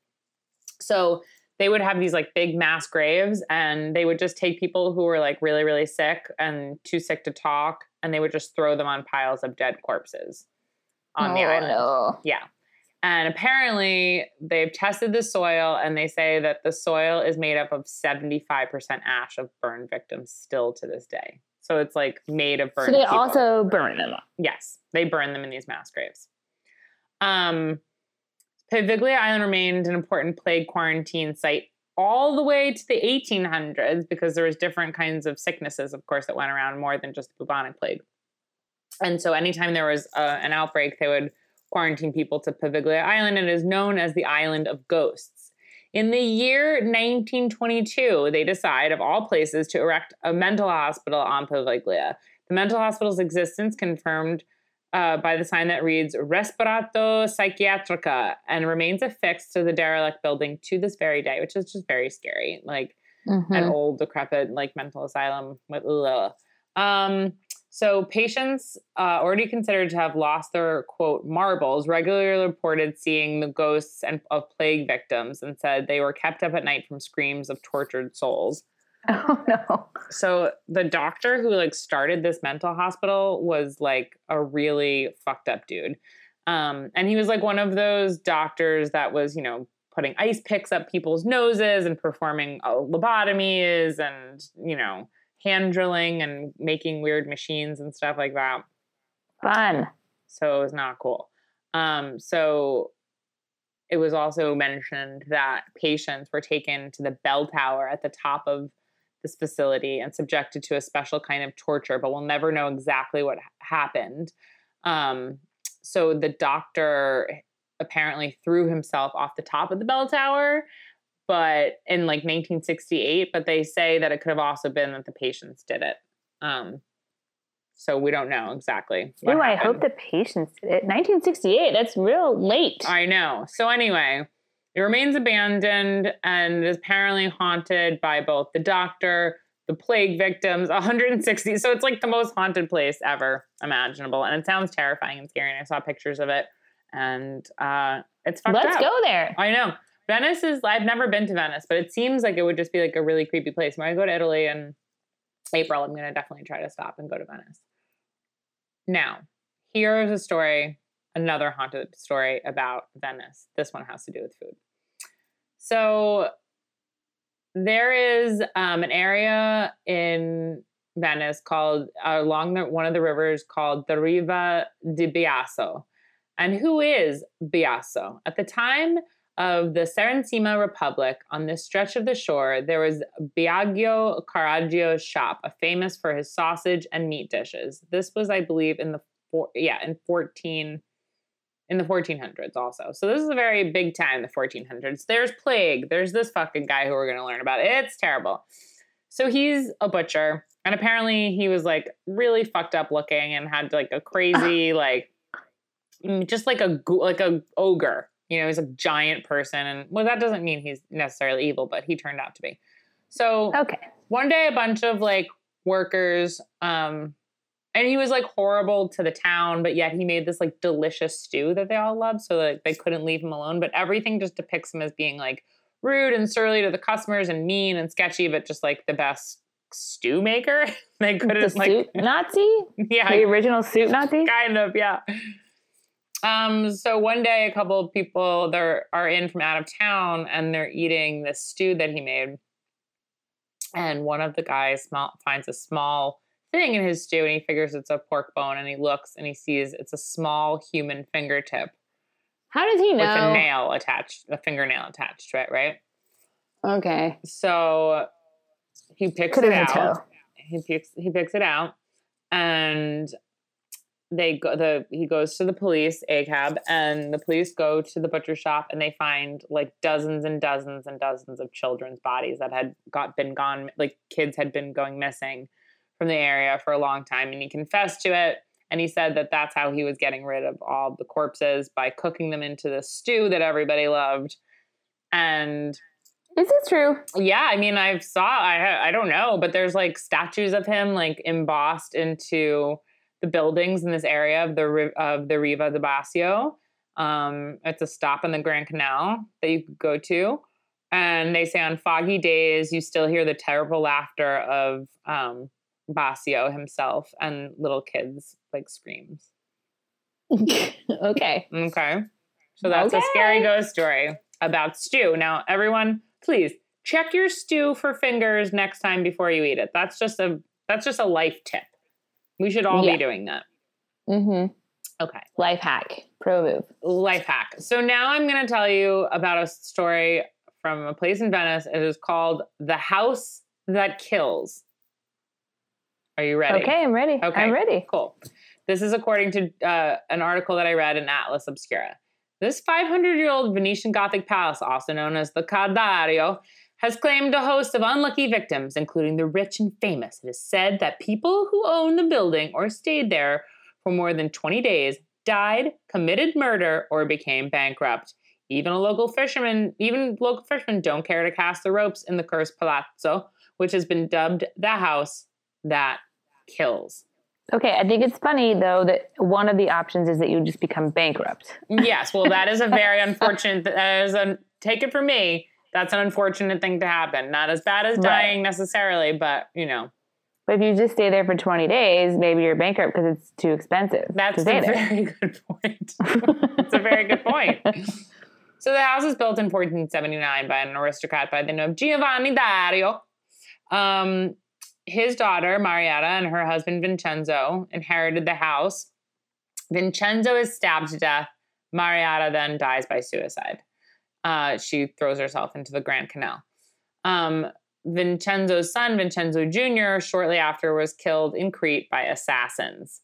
So they would have these like big mass graves, and they would just take people who were like really, really sick and too sick to talk, and they would just throw them on piles of dead corpses on oh, the island. No. Yeah. And apparently they've tested the soil, and they say that the soil is made up of seventy-five percent ash of burn victims still to this day. So it's like made of burned So they people. also burn them up. Yes, they burn them in these mass graves. Um, Poveglia Island remained an important plague quarantine site all the way to the eighteen hundreds because there was different kinds of sicknesses, of course, that went around more than just the bubonic plague. And so anytime there was uh, an outbreak, they would quarantine people to Poveglia Island, and it is known as the Island of Ghosts. In the year nineteen twenty-two, they decide, of all places, to erect a mental hospital on Poveglia. The mental hospital's existence confirmed uh, by the sign that reads Respirato Psychiatrica and remains affixed to the derelict building to this very day, which is just very scary. Like mm-hmm. an old, decrepit, like mental asylum. With, ugh. Um, so patients uh, already considered to have lost their, quote, marbles regularly reported seeing the ghosts and, of plague victims and said they were kept up at night from screams of tortured souls. Oh, no. So the doctor who, like, started this mental hospital was, like, a really fucked up dude. Um, and he was, like, one of those doctors that was, you know, putting ice picks up people's noses and performing uh, lobotomies and, you know, hand drilling and making weird machines and stuff like that. Fun. So it was not cool. Um, so it was also mentioned that patients were taken to the bell tower at the top of this facility and subjected to a special kind of torture, but we'll never know exactly what happened. Um, so the doctor apparently threw himself off the top of the bell tower, but in like nineteen sixty-eight, but they say that it could have also been that the patients did it. Um, so we don't know exactly. Ooh, I hope the patients did it. nineteen sixty-eight, that's real late. I know. So anyway, it remains abandoned and is apparently haunted by both the doctor, the plague victims, one hundred sixty. So it's like the most haunted place ever imaginable. And it sounds terrifying and scary. And I saw pictures of it and uh, it's fucked Let's up. go there. I know. Venice is, I've never been to Venice, but it seems like it would just be like a really creepy place. When I go to Italy in April, I'm going to definitely try to stop and go to Venice. Now, here is a story, another haunted story about Venice. This one has to do with food. So there is um, an area in Venice called, uh, along the, one of the rivers called the Riva di Biaso. And who is Biaso? At the time of the Serenissima Republic, on this stretch of the shore, there was Biagio Caraggio's shop, a famous for his sausage and meat dishes. This was, I believe, in the four, yeah in fourteen in the fourteen hundreds also. So this is a very big time, the fourteen hundreds. There's plague. There's this fucking guy who we're going to learn about. It's terrible. So he's a butcher, and apparently he was like really fucked up looking and had like a crazy like just like a like a ogre. You know, he's a giant person. And well, that doesn't mean he's necessarily evil, but he turned out to be. So okay. One day, a bunch of like workers, um, and he was like horrible to the town, but yet he made this like delicious stew that they all loved. So like they couldn't leave him alone. But everything just depicts him as being like rude and surly to the customers and mean and sketchy, but just like the best stew maker. They couldn't the like suit Nazi? Yeah. The original suit Nazi? Kind of, yeah. Um, so one day a couple of people there are in from out of town and they're eating this stew that he made. And one of the guys small, finds a small thing in his stew and he figures it's a pork bone and he looks and he sees it's a small human fingertip. How does he know? With a nail attached, a fingernail attached to it, right? Okay. So he picks Could've it been out. toe. He picks he picks it out and They go the he goes to the police, A C A B, and the police go to the butcher shop and they find like dozens and dozens and dozens of children's bodies that had got been gone, like kids had been going missing from the area for a long time. And he confessed to it. And he said that that's how he was getting rid of all the corpses, by cooking them into the stew that everybody loved. And is it true? Yeah, I mean, I've saw I I don't know, but there's like statues of him like embossed into the buildings in this area of the of the Riva di Biaso. Um, it's a stop in the Grand Canal that you could go to. And they say on foggy days, you still hear the terrible laughter of um, Biaso himself and little kids like screams. Okay. Okay. So that's okay. a scary ghost story about stew. Now, everyone, please check your stew for fingers next time before you eat it. That's just a That's just a life tip. We should all Yeah. be doing that. Mm-hmm. Okay. Life hack. Pro move. Life hack. So now I'm going to tell you about a story from a place in Venice. It is called The House That Kills. Are you ready? Okay, I'm ready. Okay. I'm ready. Cool. This is according to uh, an article that I read in Atlas Obscura. This five hundred year old Venetian Gothic palace, also known as the Cardario, has claimed a host of unlucky victims, including the rich and famous. It is said that people who owned the building or stayed there for more than twenty days died, committed murder, or became bankrupt. Even a local fisherman, even local fishermen don't care to cast the ropes in the cursed palazzo, which has been dubbed the house that kills. Okay, I think it's funny, though, that one of the options is that you just become bankrupt. Yes, well, that is a very unfortunate, that is a, take it from me, that's an unfortunate thing to happen. Not as bad as dying Right. necessarily, but, you know. But if you just stay there for twenty days, maybe you're bankrupt because it's too expensive That's to a stay there. very good point. That's a very good point. So the house was built in fourteen seventy-nine by an aristocrat by the name of Giovanni Dario. Um, his daughter, Marietta, and her husband, Vincenzo, inherited the house. Vincenzo is stabbed to death. Marietta then dies by suicide. Uh, she throws herself into the Grand Canal. Um, Vincenzo's son, Vincenzo Junior, shortly after was killed in Crete by assassins.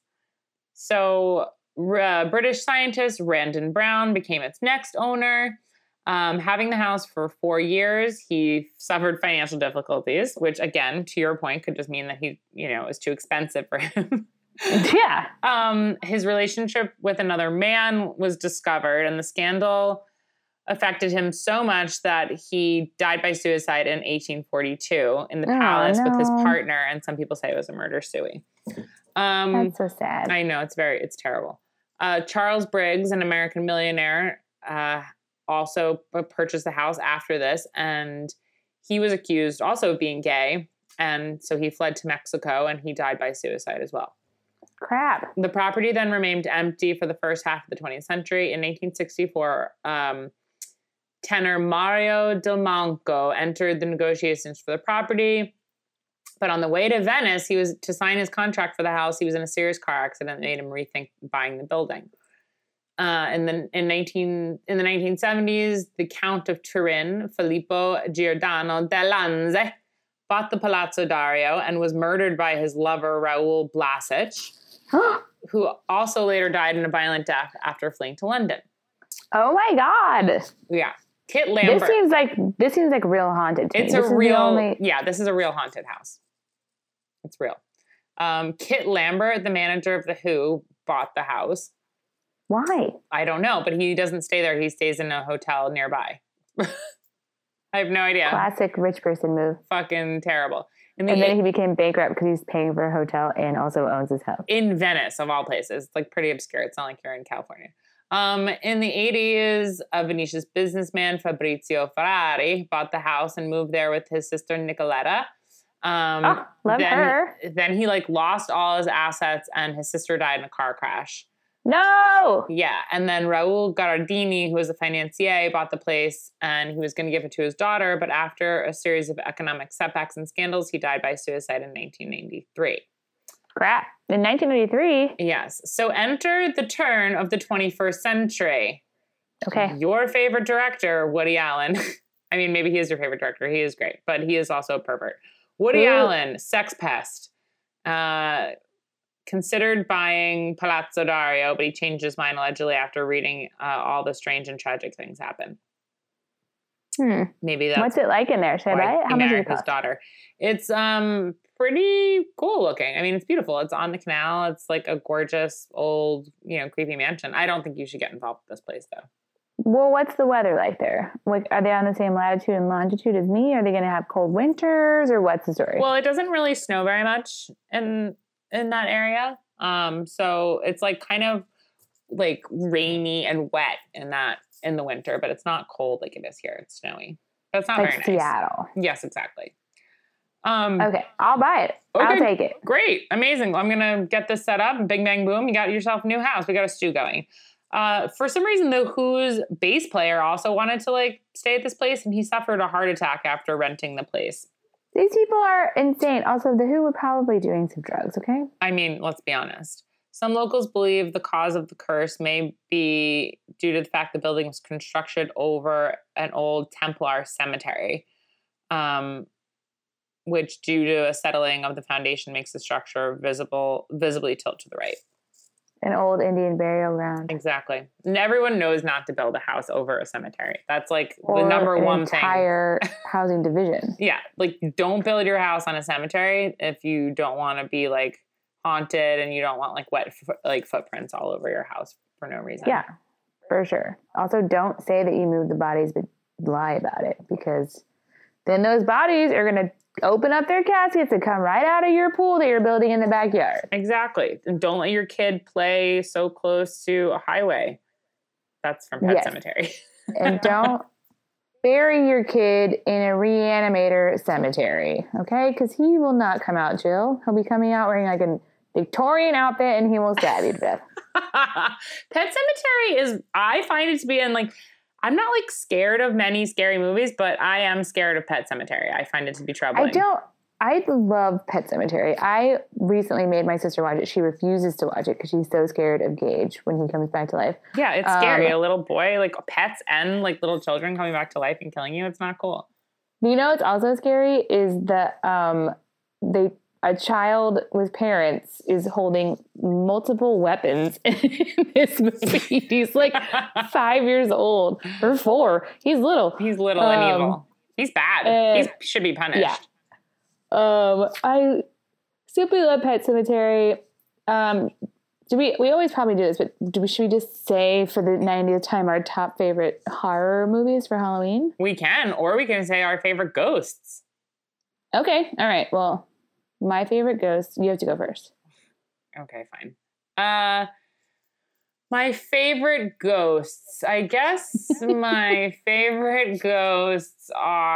So uh, British scientist Randon Brown became its next owner. Um, having the house for four years, he suffered financial difficulties, which, again, to your point, could just mean that he, you know, is too expensive for him. Yeah. Um, his relationship with another man was discovered, and the scandal affected him so much that he died by suicide in eighteen forty-two in the Oh, palace with his no. partner, and some people say it was a murder suicide. Um, That's so sad. I know, it's very, it's terrible. Uh, Charles Briggs, an American millionaire, uh, also purchased the house after this, and he was accused also of being gay, and so he fled to Mexico, and he died by suicide as well. Crap. The property then remained empty for the first half of the twentieth century. In eighteen sixty-four, um, tenor Mario Del Manco entered the negotiations for the property. But on the way to Venice, he was to sign his contract for the house. He was in a serious car accident that made him rethink buying the building. Uh, and then in nineteen in the nineteen seventies, the Count of Turin, Filippo Giordano dell'Anze, bought the Palazzo Dario and was murdered by his lover Raoul Blasic, who also later died in a violent death after fleeing to London. Oh my God. Yeah, Kit Lambert. This seems like this seems like real haunted to It's me. a This is the real, only- yeah, this is a real haunted house. It's real. Um, Kit Lambert, the manager of The Who, bought the house. Why? I don't know, but he doesn't stay there. He stays in a hotel nearby. I have no idea. Classic rich person move. Fucking terrible. In the And then he became bankrupt because he's paying for a hotel and also owns his house. in Venice, of all places. It's like pretty obscure. It's not like you're in California. Um, in the eighties, a Venetian businessman, Fabrizio Ferrari, bought the house and moved there with his sister Nicoletta. Um, Oh, love then, her. Then he like lost all his assets and his sister died in a car crash. No. Yeah. And then Raul Gardini, who was a financier, bought the place and he was going to give it to his daughter. But after a series of economic setbacks and scandals, he died by suicide in nineteen ninety-three. Crap. In nineteen eighty-three. Yes. So enter the turn of the twenty-first century. Okay. Your favorite director, Woody Allen. I mean, maybe he is your favorite director. He is great, but he is also a pervert. Woody Ooh. Allen, sex pest. Uh, considered buying Palazzo Dario, but he changed his mind allegedly after reading uh, all the strange and tragic things happen. Hmm. Maybe that's What's it like in there? Should I why buy it? he How much married is it his cost? daughter. It's um pretty cool looking. I mean, it's beautiful. It's on the canal. It's like a gorgeous old, you know, creepy mansion. I don't think you should get involved with this place though. Well, what's the weather like there? Like, are they on the same latitude and longitude as me? Are they going to have cold winters, or what's the story? Well, it doesn't really snow very much in in that area. Um, so it's like kind of like rainy and wet in that in the winter, but it's not cold like it is here. It's snowy. But it's not like very nice. Seattle. Yes, exactly. Um, Okay, I'll buy it. I'll Okay. take it. Great. Amazing. I'm going to get this set up. Bing, bang, boom. You got yourself a new house. We got a stew going. Uh, for some reason, the Who's bass player also wanted to like stay at this place, and he suffered a heart attack after renting the place. These people are insane. Also, the Who were probably doing some drugs, okay? I mean, let's be honest. Some locals believe the cause of the curse may be due to the fact the building was constructed over an old Templar cemetery, um, which, due to a settling of the foundation, makes the structure visible, visibly tilt to the right. An old Indian burial ground. Exactly. And everyone knows not to build a house over a cemetery. That's like or the number an one entire thing. housing division. Yeah. Like, don't build your house on a cemetery if you don't want to be like haunted and you don't want like wet f- like footprints all over your house for no reason. Yeah, for sure. Also, don't say that you moved the bodies, but lie about it, because then those bodies are going to open up their caskets and come right out of your pool that you're building in the backyard. Exactly. And don't let your kid play so close to a highway. That's from Pet Yes. Cemetery. And don't bury your kid in a reanimator cemetery, okay? Because he will not come out chill. He'll be coming out wearing like a Victorian outfit and he will stab you to death. Pet Cemetery is, I find it to be in like, I'm not like scared of many scary movies, but I am scared of Pet Cemetery. I find it to be troubling. I don't, I love Pet Cemetery. I recently made my sister watch it. She refuses to watch it because she's so scared of Gage when he comes back to life. Yeah, it's scary. Um, a little boy, like pets and like little children coming back to life and killing you. It's not cool. You know what's also scary is that um, they a child with parents is holding multiple weapons in this movie. He's like five years old or four. He's little. He's little um, and evil. He's bad. Uh, he should be punished. Yeah. Um, I simply love Pet Cemetery. Um, do we? We always probably do this, but do we, should we just say for the ninetieth time our top favorite horror movies for Halloween? We can, or we can say our favorite ghosts. Okay. All right. Well, my favorite ghost. You have to go first. Okay, fine. Uh, my favorite ghosts. I guess my favorite ghosts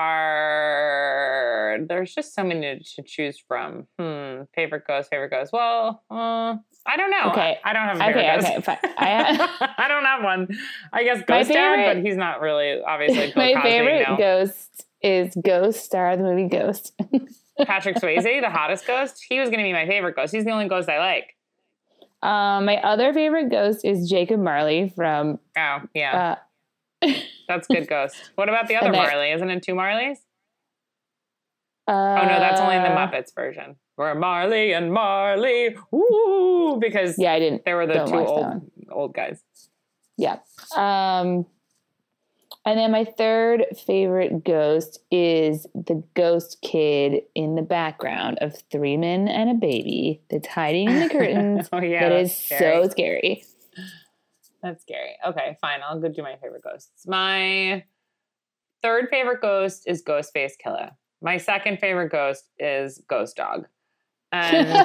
are. There's just so many to choose from. Hmm. Favorite ghost. Favorite ghost. Well, uh, I don't know. Okay. I, I don't have a favorite Okay. ghost. Okay. Fine. I, I don't have one. I guess My Ghost Dad, favorite- but he's not really obviously. Bill my Cosby favorite now. ghost is Ghost, star of the movie Ghost. Patrick Swayze, the hottest ghost. He was going to be my favorite ghost. He's the only ghost I like. Um, my other favorite ghost is Jacob Marley from. Oh, yeah. Uh, That's a good ghost. What about the other And I- Marley? Isn't it two Marleys? uh, Oh, no, that's only in the Muppets version. We're Marley and Marley. Ooh, because Yeah, I didn't. they were the don't two watch that old one. old guys. Yeah. Um, and then my third favorite ghost is the ghost kid in the background of Three Men and a Baby that's hiding in the curtains. Oh, yeah. that that's is scary. so scary. That's scary. Okay, fine. I'll go do my favorite ghosts. My third favorite ghost is Ghostface Killer. My second favorite ghost is Ghost Dog. And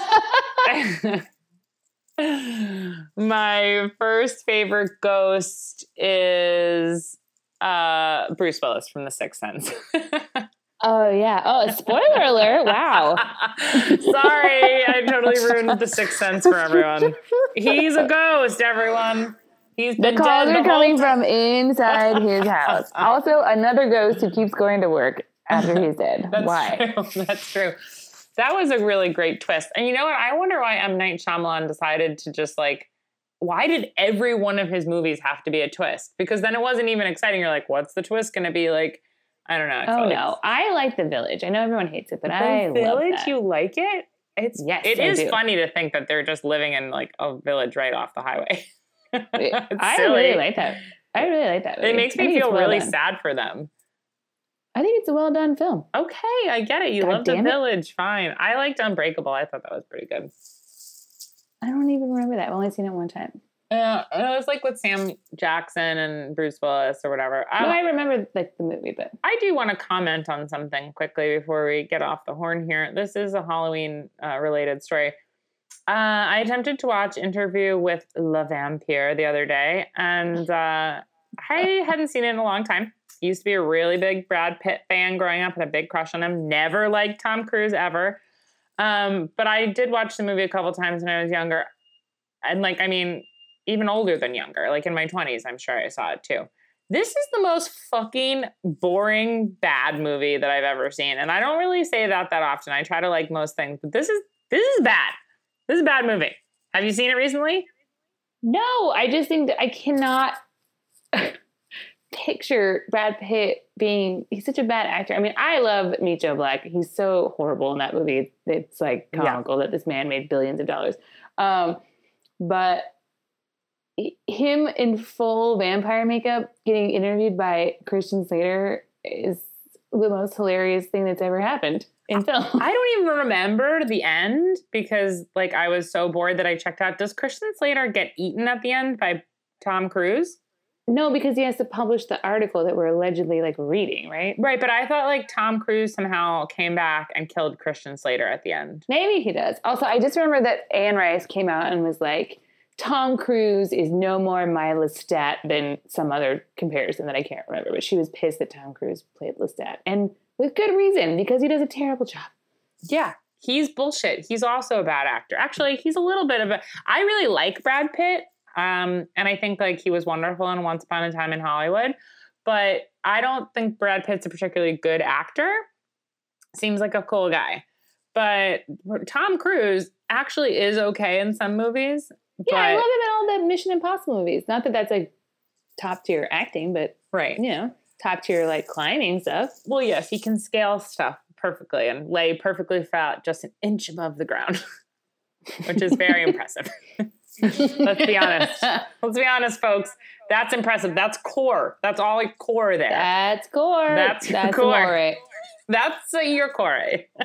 my first favorite ghost is uh, Bruce Willis from The Sixth Sense. Oh, yeah. Oh, spoiler alert. Wow. Sorry, I totally ruined The Sixth Sense for everyone. He's a ghost, everyone. He's The been calls dead are the whole coming time. from inside his house. Also, another ghost who keeps going to work after he's dead. That's Why? true. That's true. That was a really great twist. And you know what? I wonder why M. Night Shyamalan decided to just like, why did every one of his movies have to be a twist? Because then it wasn't even exciting. You're like, what's the twist going to be? Like, I don't know. I Oh, felt no. like- I like The Village. I know everyone hates it, but The I love Village, that. you like it? It's Yes, it I is do. funny to think that they're just living in like a village right off the highway. It's I silly. really like that. I really like that movie. It makes I me think it's feel well really done. sad for them. I think it's a well done film. Okay, I get it. You God love The damn it. Village. Fine. I liked Unbreakable. I thought that was pretty good. I don't even remember that. I've only seen it one time. Yeah, it was like with Sam Jackson and Bruce Willis or whatever. No, I, I remember like the movie, but I do want to comment on something quickly before we get off the horn here. This is a Halloween uh, related story. Uh, I attempted to watch Interview with La Vampire the other day, and uh, I hadn't seen it in a long time. Used to be a really big Brad Pitt fan growing up, had a big crush on him. Never liked Tom Cruise ever. Um, but I did watch the movie a couple times when I was younger. And like, I mean, even older than younger, like in my twenties, I'm sure I saw it too. This is the most fucking boring, bad movie that I've ever seen. And I don't really say that that often. I try to like most things, but this is this is bad. This is a bad movie. Have you seen it recently? No, I just think that I cannot picture Brad Pitt being, he's such a bad actor. I mean, I love Meet Joe Black. He's so horrible in that movie. It's like comical yeah. that this man made billions of dollars. Um, but him in full vampire makeup getting interviewed by Christian Slater is the most hilarious thing that's ever happened in film. I don't even remember the end because like I was so bored that I checked out. Does Christian Slater get eaten at the end by Tom Cruise? No, because he has to publish the article that we're allegedly like reading, right? Right, but I thought like Tom Cruise somehow came back and killed Christian Slater at the end. Maybe he does. Also, I just remember that Anne Rice came out and was like, Tom Cruise is no more my Lestat than some other comparison that I can't remember, but she was pissed that Tom Cruise played Lestat. And with good reason, because he does a terrible job. Yeah, he's bullshit. He's also a bad actor. Actually, he's a little bit of a... I really like Brad Pitt, um, and I think like he was wonderful in Once Upon a Time in Hollywood, but I don't think Brad Pitt's a particularly good actor. Seems like a cool guy. But Tom Cruise actually is okay in some movies. Yeah, but, I love him in all the Mission Impossible movies. Not that that's like top tier acting, but right, you know, top tier like climbing stuff. Well, yes, he can scale stuff perfectly and lay perfectly flat just an inch above the ground, which is very impressive. Let's be honest. Let's be honest, folks. That's impressive. That's core. That's all like core there. That's core. That's, that's core. Amore. That's uh, your core.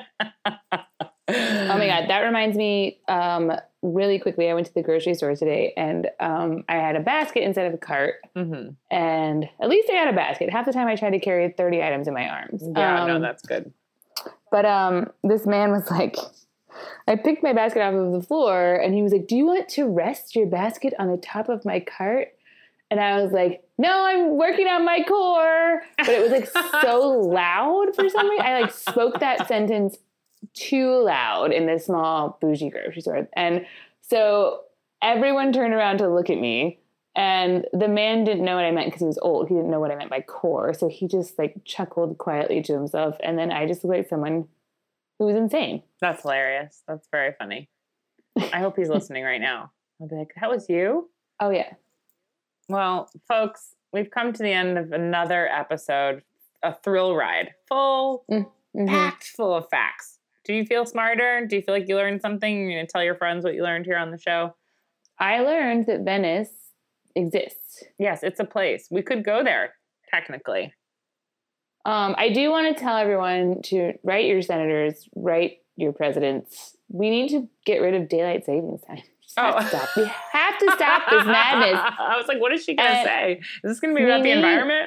Oh my God. That reminds me, um, really quickly, I went to the grocery store today and um, I had a basket instead of a cart. Mm-hmm. And at least I had a basket. Half the time I tried to carry thirty items in my arms. Yeah, um, no, that's good. But um, this man was like, I picked my basket off of the floor and he was like, do you want to rest your basket on the top of my cart? And I was like, no, I'm working on my core. But it was like so loud for some reason. I like spoke that sentence too loud in this small bougie grocery store. And so everyone turned around to look at me and the man didn't know what I meant because he was old. He didn't know what I meant by core. So he just like chuckled quietly to himself. And then I just looked like someone who was insane. That's hilarious. That's very funny. I hope he's listening right now. I'll be like, that was you? Oh yeah. Well, folks, we've come to the end of another episode, a thrill ride, full, mm-hmm. packed full of facts. Do you feel smarter? Do you feel like you learned something? You're going to tell your friends what you learned here on the show? I learned that Venice exists. Yes, it's a place. We could go there, technically. Um, I do want to tell everyone to write your senators, write your presidents. We need to get rid of daylight savings time. Oh. Have to stop. We have to stop this madness. I was like, what is she going to say? Is this going to be about the environment?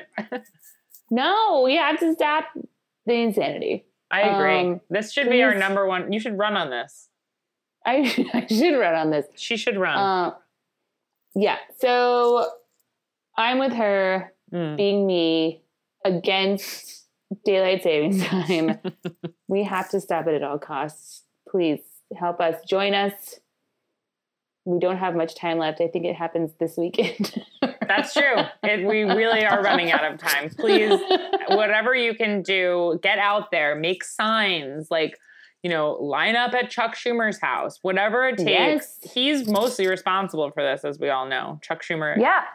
No, we have to stop the insanity. I agree. Um, this should be our number one. You should run on this. I, I should run on this. She should run. Uh, yeah. So I'm with her, mm. being me, against daylight savings time. We have to stop it at all costs. Please help us. Join us. We don't have much time left. I think it happens this weekend. That's true. It, we really are running out of time. Please, whatever you can do, get out there, make signs, like, you know, line up at Chuck Schumer's house, whatever it takes. Yes. He's mostly responsible for this, as we all know. Chuck Schumer yeah.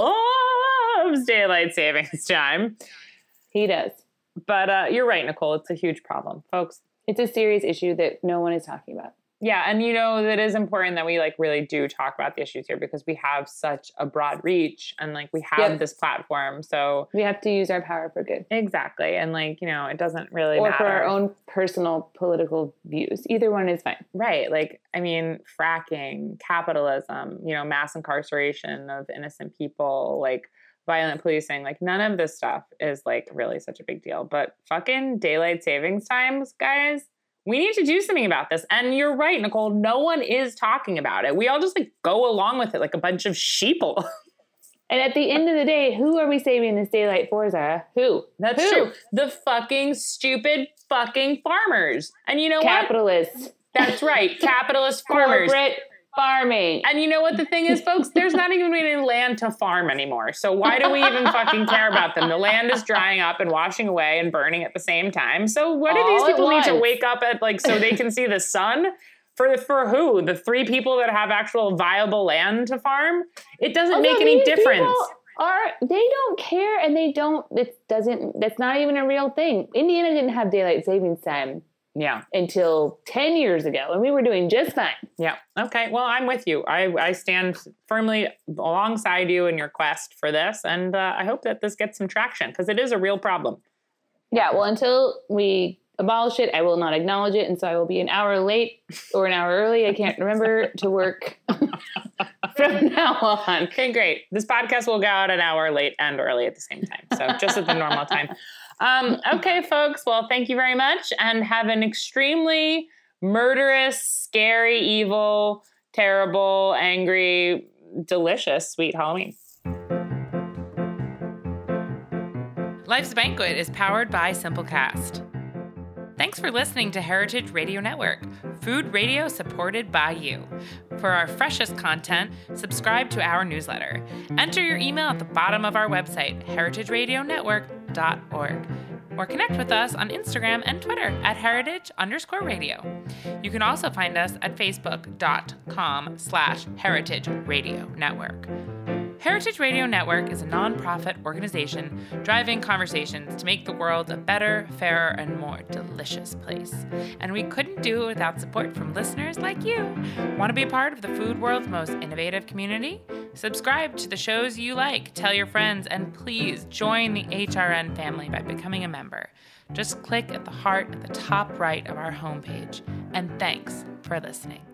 loves daylight savings time. He does. But uh, you're right, Nicole. It's a huge problem, folks. It's a serious issue that no one is talking about. Yeah, and you know, that is important that we like really do talk about the issues here because we have such a broad reach and like we have yep. this platform. So we have to use our power for good. Exactly. And like, you know, it doesn't really or matter. for our own personal political views. Either one is fine. Right. Like, I mean, fracking, capitalism, you know, mass incarceration of innocent people, like violent policing, like none of this stuff is like really such a big deal. But fucking daylight savings times, guys. We need to do something about this. And you're right, Nicole. No one is talking about it. We all just like go along with it like a bunch of sheeple. And at the end of the day, who are we saving this daylight for, Zara? Who? That's who? true. The fucking stupid fucking farmers. And you know Capitalists. what? Capitalists. That's right. Capitalist farmers. Corporate farming. And you know what the thing is, folks? There's not even any land to farm anymore. So why do we even fucking care about them? The land is drying up and washing away and burning at the same time. So what do All these people at need to once. wake up at, like, so they can see the sun? For for who? The three people that have actual viable land to farm? It doesn't Also, make any these difference. people Are they don't care, and they don't. It doesn't. That's not even a real thing. Indiana didn't have daylight savings time Yeah. until ten years ago, and we were doing just fine. Yeah. Okay. Well, I'm with you. I, I stand firmly alongside you in your quest for this, and uh, I hope that this gets some traction because it is a real problem. Yeah. Well, until we abolish it, I will not acknowledge it, and so I will be an hour late or an hour early. I can't remember to work from now on. Okay, great. This podcast will go out an hour late and early at the same time. So just at the normal time. Um, okay, folks. Well, thank you very much, and have an extremely murderous, scary, evil, terrible, angry, delicious, sweet Halloween. Life's Banquet is powered by Simplecast. Thanks for listening to Heritage Radio Network, food radio supported by you. For our freshest content, subscribe to our newsletter. Enter your email at the bottom of our website, heritage radio network dot org. Or connect with us on Instagram and Twitter at heritage underscore radio. You can also find us at facebook.com slash heritage radio network. Heritage Radio Network is a nonprofit organization driving conversations to make the world a better, fairer, and more delicious place. And we couldn't do it without support from listeners like you. Want to be a part of the food world's most innovative community? Subscribe to the shows you like, tell your friends, and please join the H R N family by becoming a member. Just click at the heart at the top right of our homepage. And thanks for listening.